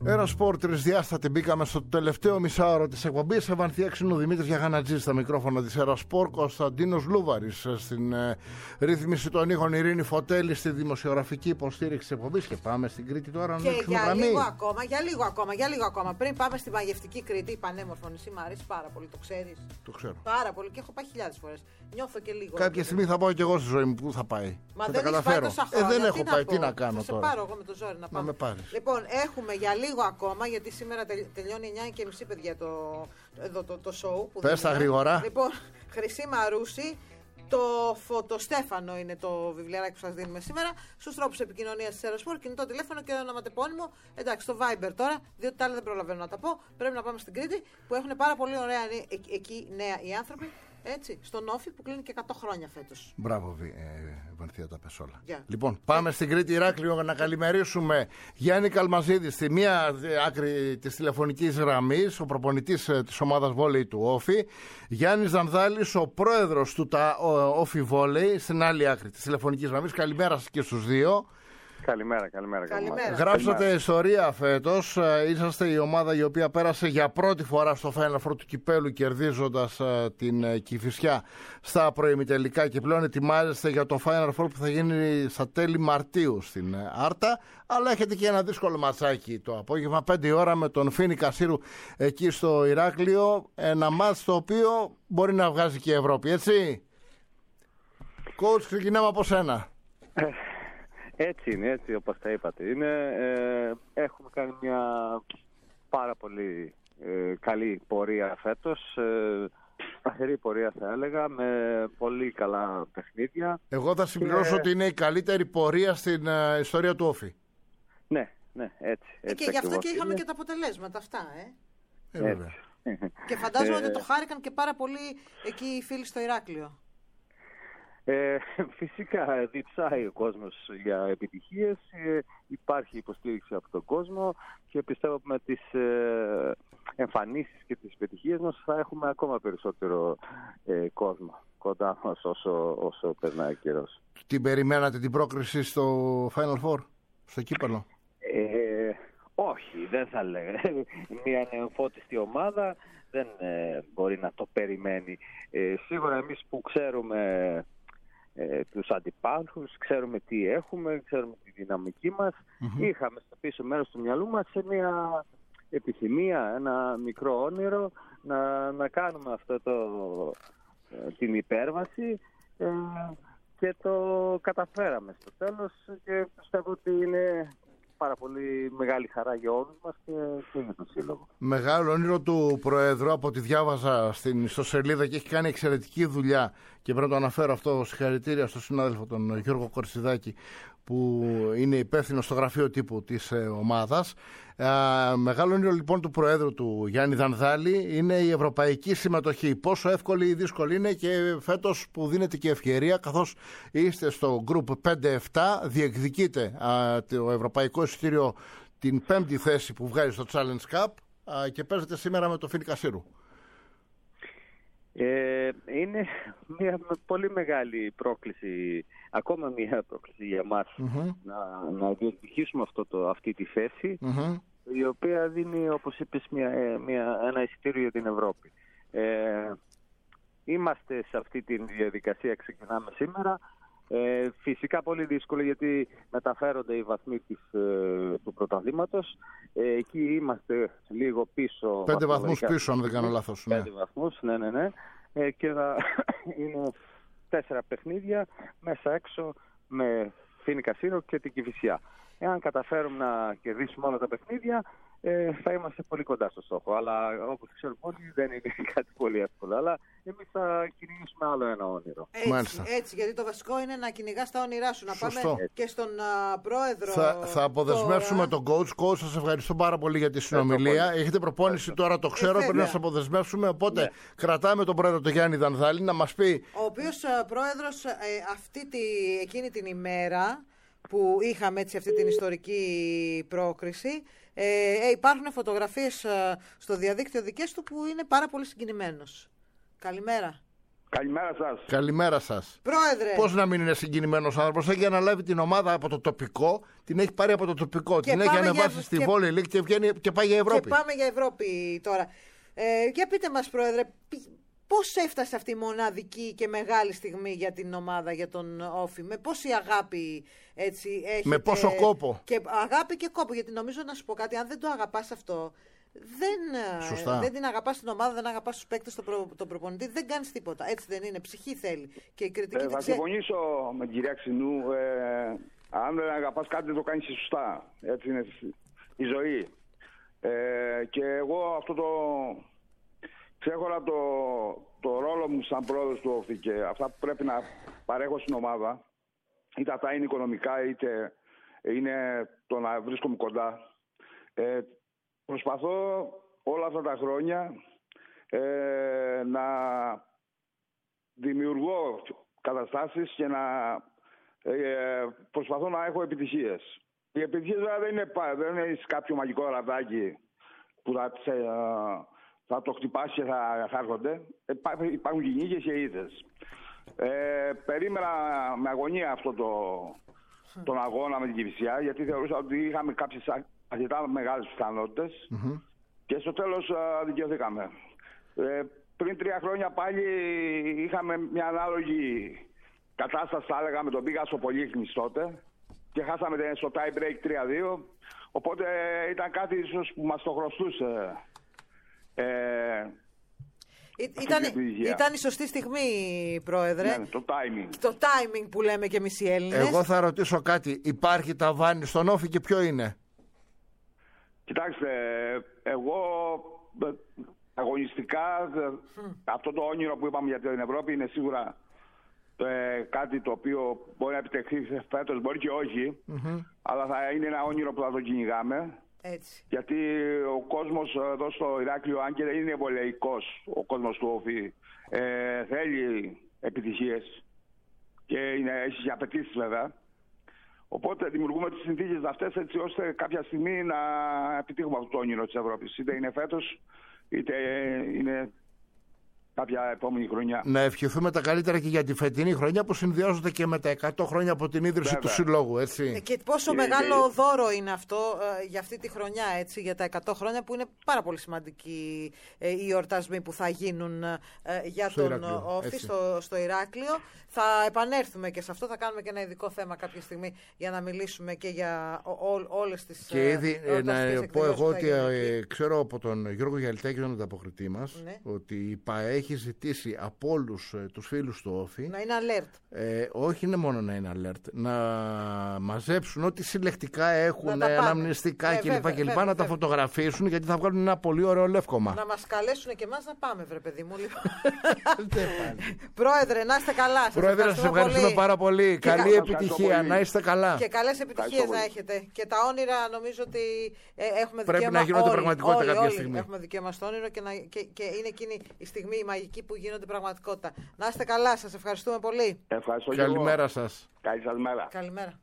S2: Ένα σπορ τρισδιάστατη. Μπήκαμε στο τελευταίο μισάωρο της εκπομπής. Ευανθία Ξινού, Δημήτρης Γιαχανατζής στα μικρόφωνα της Ένα Σπορ, Κωνσταντίνος Λούβαρης στην ε, ρύθμιση των ήχων, Ειρήνη Φωτέλη στη δημοσιογραφική υποστήριξη της εκπομπής. Και πάμε στην Κρήτη τώρα να
S1: Και για λίγο ακόμα, για λίγο ακόμα, για λίγο ακόμα. Πριν πάμε στη μαγευτική Κρήτη, πανέμορφο νησί, μου αρέσει πάρα πολύ, το ξέρεις.
S2: Το ξέρω.
S1: Πάρα πολύ και έχω πάει χιλιάδες φορές. Νιώθω και λίγο.
S2: Κάποια στιγμή θα πάω κι εγώ στη ζωή μου. Πού θα πάει?
S1: Μα
S2: θα
S1: δεν
S2: τα
S1: έχεις πάει τόσα
S2: ε,
S1: χρόνια.
S2: δεν έχω
S1: τι
S2: πάει.
S1: να
S2: Τι
S1: πω.
S2: να κάνω
S1: θα
S2: τώρα.
S1: Σε πάρω εγώ με το ζόρι να πάμε.
S2: Να με πάρεις.
S1: Λοιπόν, έχουμε για λίγο ακόμα, γιατί σήμερα τελ, τελειώνει εννιά και μισή, παιδιά, το, εδώ, το, το show. Που
S2: Πες τα
S1: δίνουμε.
S2: γρήγορα.
S1: Λοιπόν, Χρυσή Μαρούση. Το Φωτοστέφανο είναι το βιβλιαράκι που σας δίνουμε σήμερα. Στους τρόπους επικοινωνίας της Αεροσπορ, κινητό τηλέφωνο και ονοματεπώνυμο. Εντάξει, το Viber τώρα, διότι τα άλλα δεν προλαβαίνω να τα πω. Πρέπει να πάμε στην Κρήτη που έχουν πάρα πολύ ωραία εκεί νέα οι άνθρωποι. Έτσι, στον Όφη που κλείνει και εκατό χρόνια φέτος.
S2: Μπράβο, ε, Βανθία, τα πες όλα.
S1: Yeah.
S2: Λοιπόν, πάμε στην Κρήτη Ηράκλειο να καλημερίσουμε Γιάννη Καλμαζίδη στη μία άκρη της τηλεφωνικής γραμμής, ο προπονητής της ομάδας βόλεϊ του Όφη. Γιάννης Δανδάλης, ο πρόεδρος του τα Όφη Βόλεϊ, στην άλλη άκρη της τηλεφωνικής γραμμής. Καλημέρα και στους δύο.
S5: Καλημέρα, καλημέρα.
S1: Καλημέρα.
S2: Γράψατε
S5: καλημέρα.
S2: ιστορία φέτος. Είσαστε η ομάδα η οποία πέρασε για πρώτη φορά στο Final Four του Κυπέλου, κερδίζοντας την Κηφισιά στα προημιτελικά, και πλέον ετοιμάζεστε για το Final Four που θα γίνει στα τέλη Μαρτίου στην Άρτα. Αλλά έχετε και ένα δύσκολο ματσάκι το απόγευμα, πέντε ώρα, με τον Φίνη Κασίρου εκεί στο Ηράκλειο. Ένα μάτς το οποίο μπορεί να βγάζει και η Ευρώπη, έτσι. Coach, ξεκινάμε από σένα.
S5: Έτσι είναι, έτσι όπως τα είπατε. Είναι, ε, έχουμε κάνει μια πάρα πολύ ε, καλή πορεία φέτος. Ε, σταθερή πορεία θα έλεγα, με πολύ καλά παιχνίδια.
S2: Εγώ θα συμπληρώσω
S5: και...
S2: ότι είναι η καλύτερη πορεία στην uh, ιστορία του Όφη.
S5: Ναι, ναι, έτσι. έτσι
S1: Ε, και γι' αυτό και είχαμε
S5: είναι.
S1: και τα αποτελέσματα αυτά, ε.
S2: Ε, βέβαια.
S1: Και φαντάζομαι
S5: Ε,
S1: ότι το χάρηκαν και πάρα πολύ εκεί οι φίλοι στο Ηράκλειο.
S5: Ε, φυσικά διψάει ο κόσμος για επιτυχίες, ε, υπάρχει υποστήριξη από τον κόσμο και πιστεύω με τις ε, εμφανίσεις και τις επιτυχίες μας θα έχουμε ακόμα περισσότερο ε, κόσμο κοντά μας όσο, όσο περνάει ο καιρός.
S2: Την περιμένατε την πρόκριση στο Final Four, στο κύπελλο?
S5: Ε, όχι, δεν θα λέγα. Μια νεοφώτιστη ομάδα δεν ε, μπορεί να το περιμένει. Ε, σίγουρα εμείς που ξέρουμε Ε, τους αντιπάλους, ξέρουμε τι έχουμε, ξέρουμε τη δυναμική μας. Mm-hmm. Είχαμε στο πίσω μέρος του μυαλού μας σε μια επιθυμία, ένα μικρό όνειρο να, να κάνουμε αυτό το, την υπέρβαση ε, και το καταφέραμε στο τέλος και πιστεύω ότι είναι πάρα πολύ μεγάλη χαρά για όλους μας και, και για τον Σύλλογο.
S2: Μεγάλο όνειρο του Προέδρου, από ό,τι διάβαζα στην ιστοσελίδα, και έχει κάνει εξαιρετική δουλειά, και πρέπει να το αναφέρω αυτό, συγχαρητήρια στον συνάδελφο τον Γιώργο Κορσιδάκη, που είναι υπεύθυνο στο γραφείο τύπου της ε, ομάδας. Ε, μεγάλο όνειρο λοιπόν του Προέδρου του Γιάννη Δανδάλη είναι η ευρωπαϊκή συμμετοχή. Πόσο εύκολη ή δύσκολη είναι, και φέτος που δίνεται και ευκαιρία, καθώς είστε στο Group πέντε επτά, διεκδικείτε α, το ευρωπαϊκό εισιτήριο, την πέμπτη θέση που βγάζει στο Challenge Cup, α, και παίζετε σήμερα με το Φίνη Κασίρου.
S5: Ε, είναι μια πολύ μεγάλη πρόκληση, ακόμα μια πρόκληση για μας, mm-hmm. να, να διεκδικήσουμε αυτό το, αυτή τη θέση, mm-hmm. η οποία δίνει, όπως είπες, μια, μια, ένα εισιτήριο για την Ευρώπη. Ε, είμαστε σε αυτή τη διαδικασία, ξεκινάμε σήμερα. Ε, φυσικά πολύ δύσκολο, γιατί μεταφέρονται οι βαθμοί της, ε, του πρωταθλήματος. Ε, εκεί είμαστε λίγο πίσω.
S2: Πέντε βαθμούς πίσω, αν δεν κάνω λάθος.
S5: Πέντε ναι. βαθμούς, ναι, ναι, ναι. Ε, και θα είναι τέσσερα παιχνίδια μέσα έξω με Φίνη Κασίρο και την Κηφισιά. Εάν καταφέρουμε να κερδίσουμε όλα τα παιχνίδια, ε, θα είμαστε πολύ κοντά στο στόχο. Αλλά όπως ξέρουμε όλοι, δεν είναι κάτι πολύ εύκολο. Αλλά εμείς θα κυνηγήσουμε άλλο ένα όνειρο.
S1: Έτσι, έτσι, γιατί το βασικό είναι να κυνηγάς τα όνειρά σου. Να
S2: Σωστό.
S1: Πάμε και στον uh, πρόεδρο.
S2: Θα, θα αποδεσμεύσουμε
S1: τώρα.
S2: τον coach. Coach, σας ευχαριστώ πάρα πολύ για τη συνομιλία. Έχετε προπόνηση Ευχαριστώ. Τώρα, το ξέρω, ε, πρέπει να σας αποδεσμεύσουμε. Οπότε ναι. κρατάμε τον πρόεδρο τον Γιάννη Δανδάλη να μας πει.
S1: Ο οποίος uh, πρόεδρος ε, αυτή τη, εκείνη την ημέρα που είχαμε έτσι αυτή την ιστορική πρόκριση, ε, ε, υπάρχουν φωτογραφίες ε, στο διαδίκτυο δικές του που είναι πάρα πολύ συγκινημένος. Καλημέρα.
S6: Καλημέρα σας.
S2: Καλημέρα σας.
S1: Πρόεδρε.
S2: Πώς να μην είναι συγκινημένος άνθρωπος? Έχει αναλάβει την ομάδα από το τοπικό, την έχει πάρει από το τοπικό,
S1: Και
S2: την έχει ανεβάσει
S1: για...
S2: στη
S1: και...
S2: Volley League και, βγαίνει... και πάει για Ευρώπη.
S1: Και πάμε για Ευρώπη τώρα. Ε, για πείτε μας, Πρόεδρε, πώς έφτασε αυτή η μοναδική και μεγάλη στιγμή για την ομάδα, για τον Όφη? Με πόση αγάπη έτσι έχετε?
S2: Με πόσο κόπο?
S1: Και αγάπη και κόπο, γιατί νομίζω να σου πω κάτι, αν δεν το αγαπάς αυτό, δεν, δεν την αγαπάς την ομάδα, δεν αγαπάς τους παίκτες, τον, προ, τον προπονητή, δεν κάνεις τίποτα. Έτσι δεν είναι? Ψυχή θέλει. Και η κριτική
S6: ε, θα συμφωνήσω με την κυρία Ξινού. Ε, αν δεν αγαπάς κάτι, δεν το κάνεις σωστά. Έτσι είναι η ζωή. Ε, και εγώ αυτό το ξέχωρα το, το ρόλο μου σαν πρόεδρος του Όφη και αυτά που πρέπει να παρέχω στην ομάδα, είτε αυτά είναι οικονομικά, είτε είναι το να βρίσκομαι κοντά. Ε, προσπαθώ όλα αυτά τα χρόνια ε, να δημιουργώ καταστάσεις και να ε, προσπαθώ να έχω επιτυχίες. Οι επιτυχίες δεν είναι, δεν είναι κάποιο μαγικό ραβδάκι που θα, ε, θα το χτυπάσει και θα, θα έρχονται. Υπάρχουν και νίκες και ήττες. Ε, περίμενα με αγωνία αυτό το, τον αγώνα με την Κηφισιά, γιατί θεωρούσα ότι είχαμε κάποιες αρκετά μεγάλες πιθανότητες mm-hmm. και στο τέλος α, δικαιωθήκαμε. Ε, πριν τρία χρόνια πάλι είχαμε μια ανάλογη κατάσταση, θα έλεγα, με τον Πήγα στο Πολύχνης τότε και χάσαμε στο tie break τρία δύο, οπότε ήταν κάτι ίσως που μας το χρωστούσε. Ε,
S1: Ήταν, ήταν η σωστή στιγμή, Πρόεδρε.
S6: Ναι, το timing.
S1: Το timing που λέμε και εμείς οι Έλληνες.
S2: Εγώ θα ρωτήσω κάτι. Υπάρχει ταβάνι στον Όφη και ποιο είναι?
S6: Κοιτάξτε, εγώ αγωνιστικά mm. αυτό το όνειρο που είπαμε για την Ευρώπη είναι σίγουρα ε, κάτι το οποίο μπορεί να επιτευχθεί φέτος, μπορεί και όχι, mm-hmm. αλλά θα είναι ένα όνειρο που θα το κυνηγάμε.
S1: Έτσι.
S6: Γιατί ο κόσμος εδώ στο Ηράκλειο, αν και δεν είναι βολεϊκός ο κόσμος του Όφη, ε, θέλει επιτυχίες και είναι, έχει απαιτήσεις βέβαια. Οπότε δημιουργούμε τις συνθήκες αυτές έτσι ώστε κάποια στιγμή να επιτύχουμε αυτό το όνειρο της Ευρώπης. Είτε είναι φέτος, είτε είναι κάποια επόμενη χρονιά. Να
S2: ευχηθούμε τα καλύτερα και για τη φετινή χρονιά που συνδυάζονται και με τα εκατό χρόνια από την ίδρυση Βέβαια. του Συλλόγου. Έτσι.
S1: Και πόσο και, μεγάλο και... δώρο είναι αυτό ε, για αυτή τη χρονιά, έτσι, για τα εκατό χρόνια που είναι πάρα πολύ σημαντικοί ε, οι εορτασμοί που θα γίνουν ε, για στο τον Όφη στο, στο Ηράκλειο. Θα επανέλθουμε και σε αυτό, θα κάνουμε και ένα ειδικό θέμα κάποια στιγμή για να μιλήσουμε και για ό, όλες τις
S2: Και ήδη ε, να πω εγώ ότι ε, ξέρω από τον Γιώργο Γιαλτάκη, τον ανταποκριτή μας, ναι. ότι η ΠΑΕ έχει ζητήσει από όλους ε, τους φίλους του Όφη
S1: να είναι alert.
S2: Ε, όχι είναι μόνο να είναι alert, να μαζέψουν ό,τι συλλεκτικά έχουν, να αναμνηστικά ε, κλπ. κλπ βέβαια, να βέβαια. τα φωτογραφίσουν, γιατί θα βγάλουν ένα πολύ ωραίο λεύκομα.
S1: Να μας καλέσουν και εμάς να πάμε, βρε παιδί μου. Λοιπόν. Πρόεδρε, να είστε καλά. Σας
S2: Πρόεδρε, σας ευχαριστούμε πολύ. πάρα πολύ. Και Καλή κα... επιτυχία, να είστε καλά.
S1: Και καλές επιτυχίες να έχετε. Και τα όνειρα νομίζω ότι ε, έχουμε
S2: Πρέπει
S1: δικαίωμα.
S2: να γίνονται
S1: όλοι,
S2: πραγματικότητα
S1: όλοι,
S2: κάποια
S1: όλοι
S2: στιγμή.
S1: Έχουμε δικαίωμα στο όνειρο και, να, και, και είναι εκείνη η στιγμή η μαγική που γίνονται πραγματικότητα. Να είστε καλά, σας ευχαριστούμε πολύ.
S6: Ευχαριστώ.
S2: Καλημέρα σας.
S6: Καλή σας μέρα.
S1: Καλημέρα.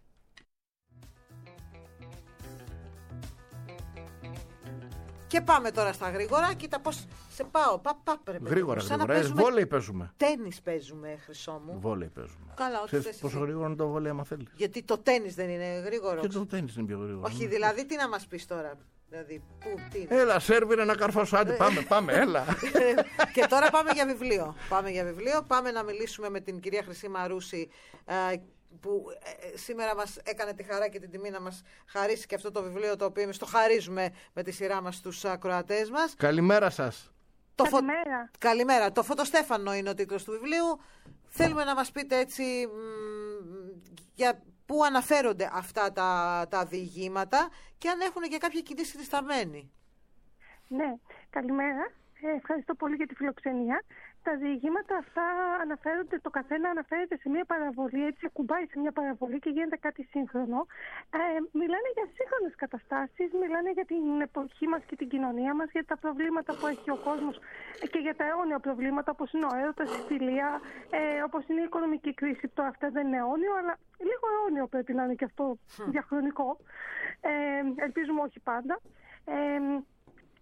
S1: Και πάμε τώρα στα γρήγορα. Κοίτα πώς σε πάω. Πα, πα, πρέπει.
S2: Γρήγορα, γρήγορα. Βόλεϊ παίζουμε.
S1: Τένις παίζουμε, Χρυσό μου.
S2: Βόλεϊ παίζουμε.
S1: Καλά, ό,τι θες.
S2: Πόσο γρήγορο είναι το βόλεϊ, άμα θέλεις?
S1: Γιατί το τένις δεν είναι γρήγορο.
S2: Και το τένις είναι πιο γρήγορο.
S1: Όχι, δηλαδή τι να μας πεις τώρα. Δηλαδή, πού, τι.
S2: Έλα, σερβίρε να καρφώσω. Άντε, πάμε, πάμε, έλα.
S1: Και τώρα πάμε για βιβλίο. Πάμε για βιβλίο. Πάμε να μιλήσουμε με την κυρία Χρυσή Μαρούση, που ε, σήμερα μας έκανε τη χαρά και την τιμή να μας χαρίσει και αυτό το βιβλίο, το οποίο εμείς το χαρίζουμε με τη σειρά μας στους ακροατές μας.
S2: Καλημέρα σας.
S7: Το Καλημέρα.
S1: Φω... Καλημέρα. Το Φωτοστέφανο είναι ο τίτλος του βιβλίου. Θέλουμε να μας πείτε έτσι μ, για πού αναφέρονται αυτά τα, τα διηγήματα και αν έχουν και κάποια κοινή συνισταμένη.
S7: Ναι, καλημέρα. Ε, ευχαριστώ πολύ για τη φιλοξενία. Τα διηγήματα αυτά αναφέρονται, το καθένα αναφέρεται σε μια παραβολή, έτσι κουμπάει σε μια παραβολή και γίνεται κάτι σύγχρονο. Ε, μιλάνε για σύγχρονες καταστάσεις, μιλάνε για την εποχή μας και την κοινωνία μας, για τα προβλήματα που έχει ο κόσμος και για τα αιώνια προβλήματα όπως είναι ο έρωτας, η φιλία, ε, όπως είναι η οικονομική κρίση. Το αυτό δεν είναι αιώνιο, αλλά λίγο αιώνιο πρέπει να είναι και αυτό διαχρονικό. Ε, ελπίζουμε όχι πάντα. Ε,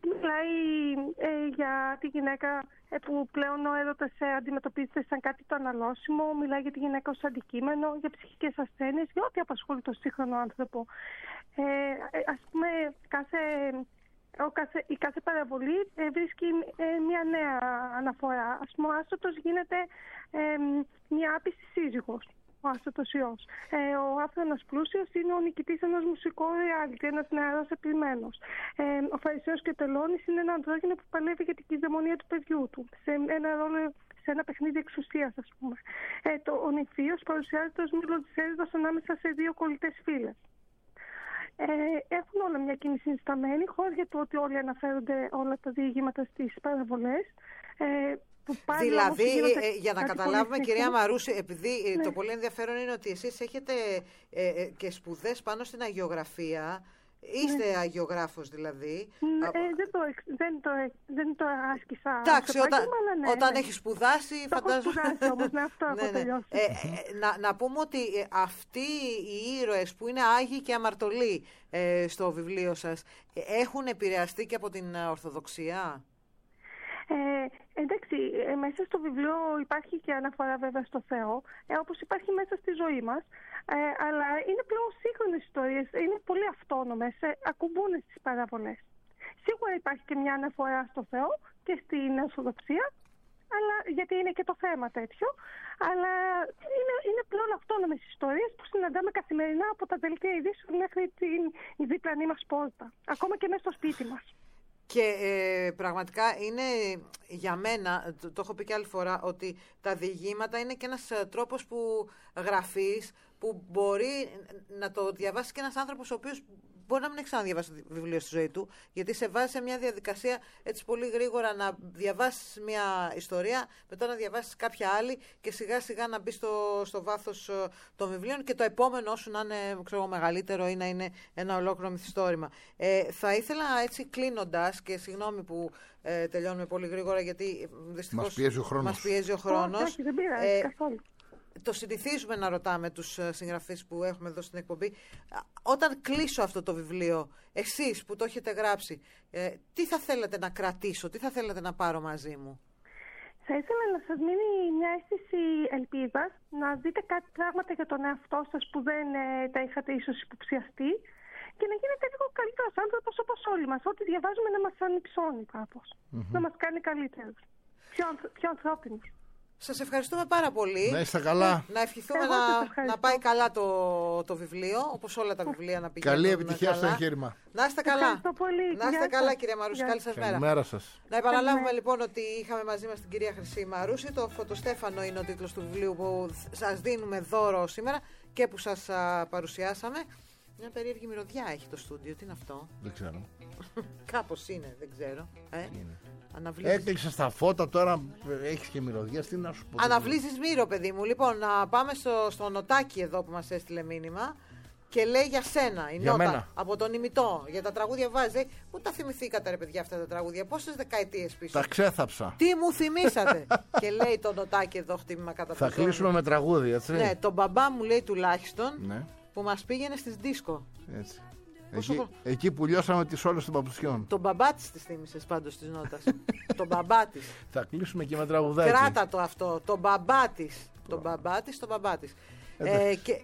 S7: μιλάει ε, για τη γυναίκα ε, που πλέον ο έρωτας ε, αντιμετωπίζεται σαν κάτι το αναλώσιμο, μιλάει για τη γυναίκα ως αντικείμενο, για ψυχικές ασθένειες, για ό,τι απασχολεί τον σύγχρονο άνθρωπο. Ε, ε, ας πούμε, κάθε, ο κάθε, η κάθε παραβολή ε, βρίσκει ε, μια νέα αναφορά. Ας πούμε, ο άστοτος γίνεται ε, μια άπιστη σύζυγος. Ο άστοτος ιός. Ε, ο άφθονος πλούσιος είναι ο νικητής ενός μουσικού reality, ένας νεαρός επιμένος. Ε, ο Φαρισαίος και ο Τελώνης είναι ένα ανδρόγυνο που παλεύει για την κυδαιμονία του παιδιού του, σε ένα ρόλο, σε ένα παιχνίδι εξουσίας, ας πούμε. Ε, το, ο νηφίος παρουσιάζεται ως μιλοτζέριδος ανάμεσα σε δύο κολλητές φίλες. Ε, έχουν όλα μια κοινή συνισταμένη, χωρίς για το ότι όλοι αναφέρονται όλα τα διηγήματα στις παραβολές. Ε,
S1: Δηλαδή, ε, για να καταλάβουμε, κυρία Μαρούση, επειδή
S7: ναι.
S1: το πολύ ενδιαφέρον είναι ότι εσείς έχετε ε, ε, και σπουδές πάνω στην αγιογραφία, είστε ναι. αγιογράφος δηλαδή.
S7: Ναι, ε, δεν, το, δεν, το, δεν το άσκησα.
S1: Εντάξει, όταν,
S7: ναι,
S1: όταν
S7: ναι.
S1: έχει σπουδάσει,
S7: το
S1: φαντάζομαι.
S7: Έχω σπουδάσει όμως, ναι, αυτό
S1: ναι,
S7: έχω
S1: ναι.
S7: τελειώσει.
S1: Ε, ε, να, να πούμε ότι αυτοί οι ήρωες που είναι άγιοι και αμαρτωλοί ε, στο βιβλίο σας, ε, έχουν επηρεαστεί και από την Ορθοδοξία.
S7: Ε, εντάξει, ε, μέσα στο βιβλίο υπάρχει και αναφορά βέβαια στο Θεό, ε, όπως υπάρχει μέσα στη ζωή μας, ε, αλλά είναι πλέον σύγχρονες ιστορίες, είναι πολύ αυτόνομες, ε, ακουμπούν στις παραβολές. Σίγουρα υπάρχει και μια αναφορά στο Θεό και στην Ορθοδοξία, αλλά, γιατί είναι και το θέμα τέτοιο, αλλά είναι, είναι πλέον αυτόνομες ιστορίες που συναντάμε καθημερινά από τα δελτία ειδήσεων μέχρι την η διπλανή μας πόρτα, ακόμα και μέσα στο σπίτι μας.
S1: Και ε, πραγματικά είναι για μένα, το, το έχω πει και άλλη φορά, ότι τα διηγήματα είναι και ένας τρόπος που γραφείς, που μπορεί να το διαβάσει και ένας άνθρωπος ο οποίος μπορεί να μην έχει ξαναδιαβάσει το βιβλίο στη ζωή του, γιατί σε βάζει σε μια διαδικασία έτσι πολύ γρήγορα να διαβάσεις μια ιστορία, μετά να διαβάσεις κάποια άλλη και σιγά σιγά να μπει στο, στο βάθος των βιβλίων και το επόμενο σου να είναι ξέρω, μεγαλύτερο ή να είναι ένα ολόκληρο μυθιστόρημα. Ε, θα ήθελα έτσι κλείνοντας, και συγγνώμη που ε, τελειώνουμε πολύ γρήγορα γιατί δυστυχώς
S2: μας πιέζει ο χρόνος.
S1: Μας πιέζει ο χρόνος.
S7: Όχι, δεν πειράζει ε, καθόλου.
S1: Το συνηθίζουμε να ρωτάμε τους συγγραφείς που έχουμε εδώ στην εκπομπή. Όταν κλείσω αυτό το βιβλίο, εσείς που το έχετε γράψει, ε, τι θα θέλετε να κρατήσω, τι θα θέλετε να πάρω μαζί μου?
S7: Θα ήθελα να σας μείνει μια αίσθηση ελπίδας, να δείτε κάτι πράγματα για τον εαυτό σας που δεν ε, τα είχατε ίσως υποψιαστεί και να γίνετε λίγο καλύτερος άνθρωπος όπως όλοι μας. Ό,τι διαβάζουμε να μας ανυψώνει κάπως, mm-hmm. να μας κάνει καλύτερους, πιο, πιο ανθρώπινους.
S1: Σας ευχαριστούμε πάρα πολύ.
S2: Να είστε καλά.
S1: Να ευχηθούμε να, να πάει καλά το, το βιβλίο, όπως όλα τα βιβλία να πηγαίνουν.
S2: Καλή επιτυχία
S1: καλά.
S2: στο εγχείρημα.
S1: Να είστε καλά.
S7: Πολύ.
S1: Να είστε καλά, κυρία Μαρούση. Καλή σας μέρα.
S2: Καλημέρα σας.
S1: Να επαναλάβουμε λοιπόν ότι είχαμε μαζί μας την κυρία Χρυσή Μαρούση. Το Φωτοστέφανο είναι ο τίτλος του βιβλίου που σας δίνουμε δώρο σήμερα και που σας α, παρουσιάσαμε. Μια περίεργη μυρωδιά έχει το στούντιο. Τι είναι αυτό?
S2: Δεν ξέρω.
S1: Κάπως είναι, δεν ξέρω. Ε?
S2: Έκλεισε στα φώτα, τώρα έχεις και μυρωδιά. Τι να σου πω.
S1: Αναβλύσεις μύρο, παιδί μου. Λοιπόν, να πάμε στο, στο νοτάκι εδώ που μας έστειλε μήνυμα και λέει για σένα. Η
S2: για
S1: νότα
S2: μένα.
S1: Από τον ημιτό. Για τα τραγούδια βάζει. Πού τα θυμηθήκατε, ρε παιδιά, αυτά τα τραγούδια? Πόσες δεκαετίες πίσω?
S2: Τα ξέθαψα.
S1: Τι μου θυμήσατε? Και λέει το νοτάκι εδώ, χτύπημα κατά το
S2: Θα κλείσουμε με τραγούδι, έτσι.
S1: Ναι, τον μπαμπά μου λέει τουλάχιστον
S2: ναι.
S1: που μας πήγαινε στις δίσκο.
S2: Έτσι. Εκεί, εκεί που λιώσαμε τις όλες των παπουσιών.
S1: Τον μπαμπά της τη θύμισες πάντως της νότας. Τον μπαμπά της.
S2: Θα κλείσουμε και με τραγουδάκι.
S1: Κράτα το αυτό. Τον μπαμπά της. Τον μπαμπά της, τον μπαμπά της. Ε, και,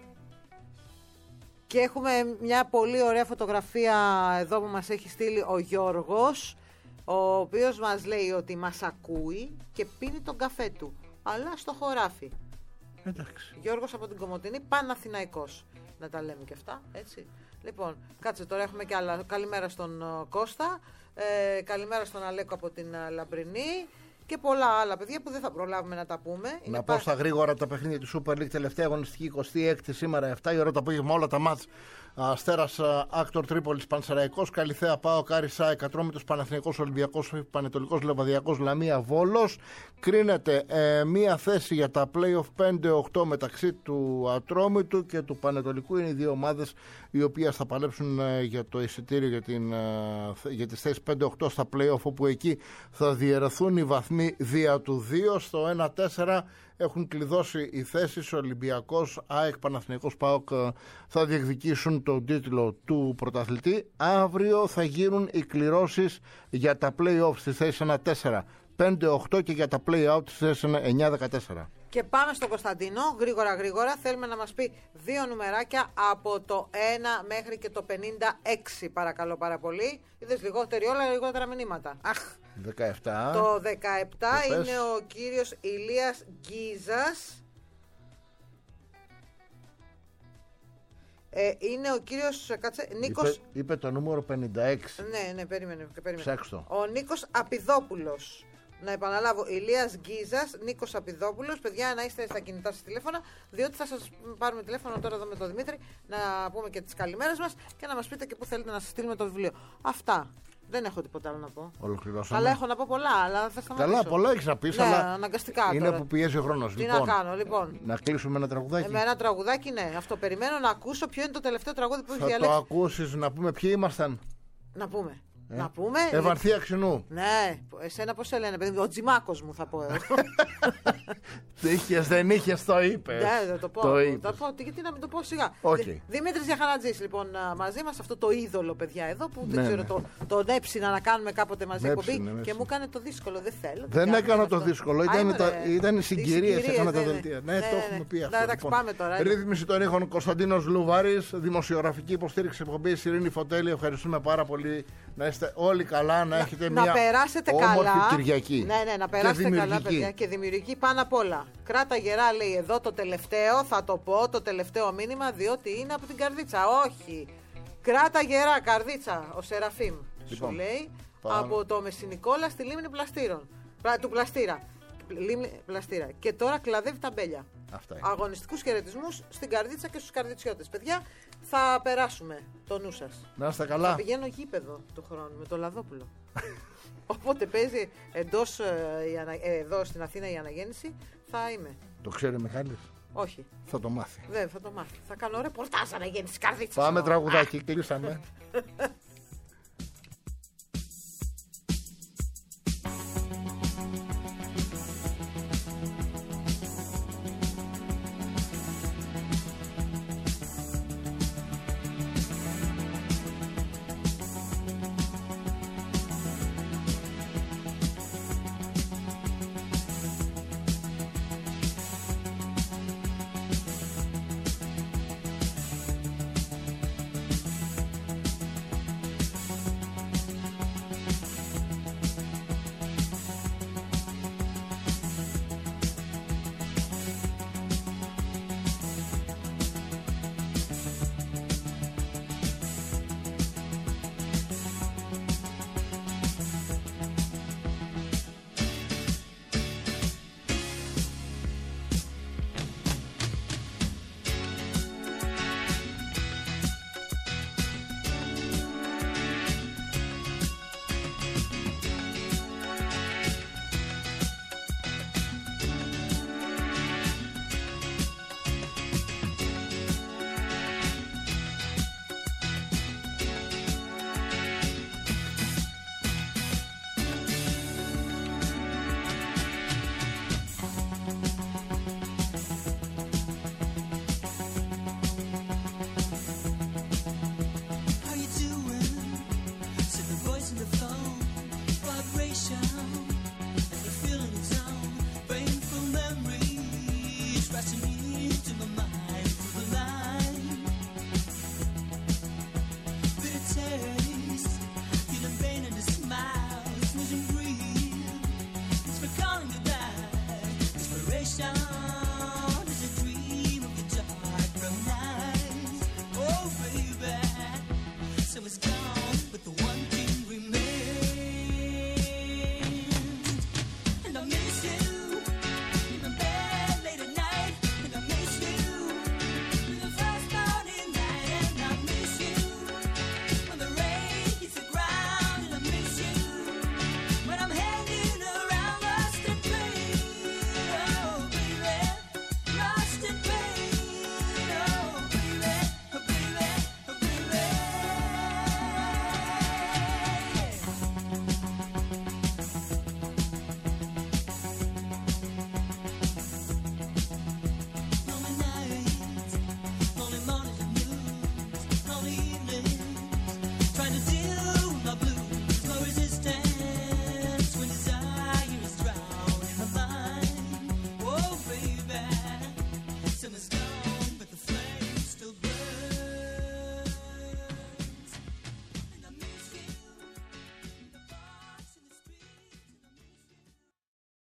S1: και έχουμε μια πολύ ωραία φωτογραφία εδώ που μας έχει στείλει ο Γιώργος, ο οποίος μας λέει ότι μας ακούει και πίνει τον καφέ του, αλλά στο χωράφι.
S2: Εντάξει.
S1: Γιώργος από την Κομοτηνή, Παναθηναϊκός. Να τα λέμε και αυτά, έτσι. Λοιπόν, κάτσε τώρα, έχουμε και άλλα. Καλημέρα στον uh, Κώστα, ε, καλημέρα στον Αλέκο από την uh, Λαμπρινή και πολλά άλλα παιδιά που δεν θα προλάβουμε να τα πούμε.
S2: Να
S1: Είναι
S2: πω
S1: πά...
S2: στα γρήγορα τα παιχνίδια του Super League, τελευταία αγωνιστική εικοστή έκτη σήμερα, επτά η ώρα το απόγευμα, όλα τα μάτς. Αστέρας Άκτορ Τρίπολης Πανσεραϊκός, Καλιθέα Πάο Κάρισα, Εκατρόμητος Παναθηναϊκός Ολυμπιακός Πανετολικός Λεβαδιακός Λαμία Βόλος. Κρίνεται ε, μία θέση για τα play-off πέντε οκτώ μεταξύ του Ατρόμητου και του Πανετολικού. Είναι οι δύο ομάδες οι οποίες θα παλέψουν ε, για το εισιτήριο για, την, ε, για τις θέσεις πέντε οκτώ στα play-off, όπου εκεί θα διαιρεθούν οι βαθμοί δια του δύο. Στο ένα τέσσερα έχουν κλειδώσει οι θέσεις. Ολυμπιακός, ΑΕΚ, Παναθηναϊκός, ΠΑΟΚ θα διεκδικήσουν τον τίτλο του πρωταθλητή. Αύριο θα γίνουν οι κληρώσεις για τα play-off στις θέσεις ένα τέσσερα πέντε οκτώ και για τα play-out στις θέσεις εννιά δεκατέσσερα.
S1: Και πάμε στον Κωνσταντίνο, γρήγορα γρήγορα, θέλουμε να μας πει δύο νουμεράκια από το ένα μέχρι και το πενήντα έξι, παρακαλώ πάρα πολύ. Είδες λιγότερη όλα, λιγότερα μηνύματα. Αχ,
S2: δεκαεπτά.
S1: Το δεκαεπτά
S2: το
S1: είναι ο κύριος Ηλίας Γκίζας. Ε, είναι ο κύριος, κάτσε, Νίκος...
S2: Είπε, είπε το νούμερο πενήντα έξι.
S1: Ναι, ναι, περίμενε, περίμενε.
S2: Ψάξτε.
S1: Ο Νίκος Απιδόπουλος. Να επαναλάβω, Ηλίας Γκίζας, Νίκος Απιδόπουλος. Παιδιά, να είστε στα κινητά σας τηλέφωνα, διότι θα σας πάρουμε τηλέφωνο τώρα εδώ με τον Δημήτρη να πούμε και τις καλημέρες μας και να μας πείτε και πού θέλετε να σας στείλουμε το βιβλίο. Αυτά. Δεν έχω τίποτα άλλο να πω.
S2: Ολοκληρώσαμε.
S1: Αλλά έχω να πω πολλά, αλλά θα σταματήσω.
S2: Καλά, πολλά έχεις να πεις,
S1: ναι,
S2: αλλά
S1: αναγκαστικά
S2: είναι
S1: τώρα.
S2: που πιέζει ο χρόνος.
S1: Τι
S2: Λοιπόν,
S1: να κάνω, λοιπόν.
S2: Να κλείσουμε ένα τραγουδάκι.
S1: Ε, με ένα τραγουδάκι, ναι. Αυτό περιμένω να ακούσω. Ποιο είναι το τελευταίο τραγούδι που έχει
S2: Θα
S1: διαλέξει.
S2: το ακούσεις, να πούμε ποιοι ήμασταν.
S1: Να πούμε.
S2: Ε?
S1: Να πούμε.
S2: Ευαρθία Ξινού.
S1: Ναι, εσένα πώς σε λένε, παιδί μου, ο Τζιμάκος μου θα πω εγώ.
S2: Είχες, δεν είχες, το είπες.
S1: Ναι, θα το πω.
S2: Το
S1: θα
S2: είπες.
S1: πω. Γιατί να μην το πω σιγά.
S2: Okay.
S1: Δη- Δημήτρης Γιαχανατζής, λοιπόν, α, μαζί μας, αυτό το είδωλο, παιδιά, εδώ που
S2: Ναι,
S1: δεν ξέρω,
S2: ναι.
S1: το, τον έψηνα να κάνουμε κάποτε μαζί
S2: Με
S1: εκπομπή
S2: έψινε, με
S1: και
S2: έψινε.
S1: μου έκανε το δύσκολο. Δεν θέλω.
S2: Δεν
S1: κάνω
S2: έκανα
S1: αυτό.
S2: το δύσκολο,
S1: Α,
S2: ήταν,
S1: είμαι,
S2: τα,
S1: ρε.
S2: ήταν οι
S1: Τις
S2: συγκυρίες,
S1: συγκυρίες,
S2: έκανα τα
S1: ναι, ναι.
S2: δελτία. Ναι,
S1: Ναι,
S2: το
S1: ναι,
S2: έχουμε
S1: ναι.
S2: πει
S1: Ναι,
S2: αυτό.
S1: εντάξει,
S2: Λοιπόν.
S1: πάμε τώρα, έλα.
S2: Ρύθμιση των ήχων Κωνσταντίνος Λουβάρης, δημοσιογραφική υποστήριξη εκπομπής Ειρήνη Φωτέλη. Ευχαριστούμε πάρα πολύ. Να είστε όλοι καλά, να, έχετε
S1: να
S2: μια
S1: περάσετε
S2: όμορφη
S1: καλά.
S2: Κυριακή.
S1: Ναι, ναι, να περάσετε
S2: και
S1: καλά, παιδιά, και δημιουργική πάνω απ' όλα. Κράτα γερά, λέει εδώ το τελευταίο, θα το πω, το τελευταίο μήνυμα, διότι είναι από την καρδίτσα. Όχι. Κράτα γερά, καρδίτσα, ο Σεραφείμ.
S2: Λοιπόν,
S1: σου λέει
S2: πάμε.
S1: από το Μεσσηνικόλα στη λίμνη Πλαστήρων. Πλα- του Πλαστήρα. Λίμνη Πλαστήρα. Και τώρα κλαδεύει τα μπέλια.
S2: Αυτά είναι.
S1: Αγωνιστικούς χαιρετισμούς στην καρδίτσα και στους καρδιτσιώτες. Παιδιά, θα περάσουμε το νου σας.
S2: Να είστε
S1: Θα
S2: καλά.
S1: πηγαίνω γήπεδο του χρόνου με το Λαδόπουλο. Όποτε παίζει εντός, ε, η ανα... ε, εδώ στην Αθήνα η αναγέννηση, θα είμαι.
S2: Το ξέρει ο Μιχάλης.
S1: Όχι,
S2: Θα το μάθει.
S1: δεν θα το μάθει. Θα κάνω ρεπορτάζ αναγέννηση καρδίτσα.
S2: Πάμε τραγουδάκι, κλείσαμε.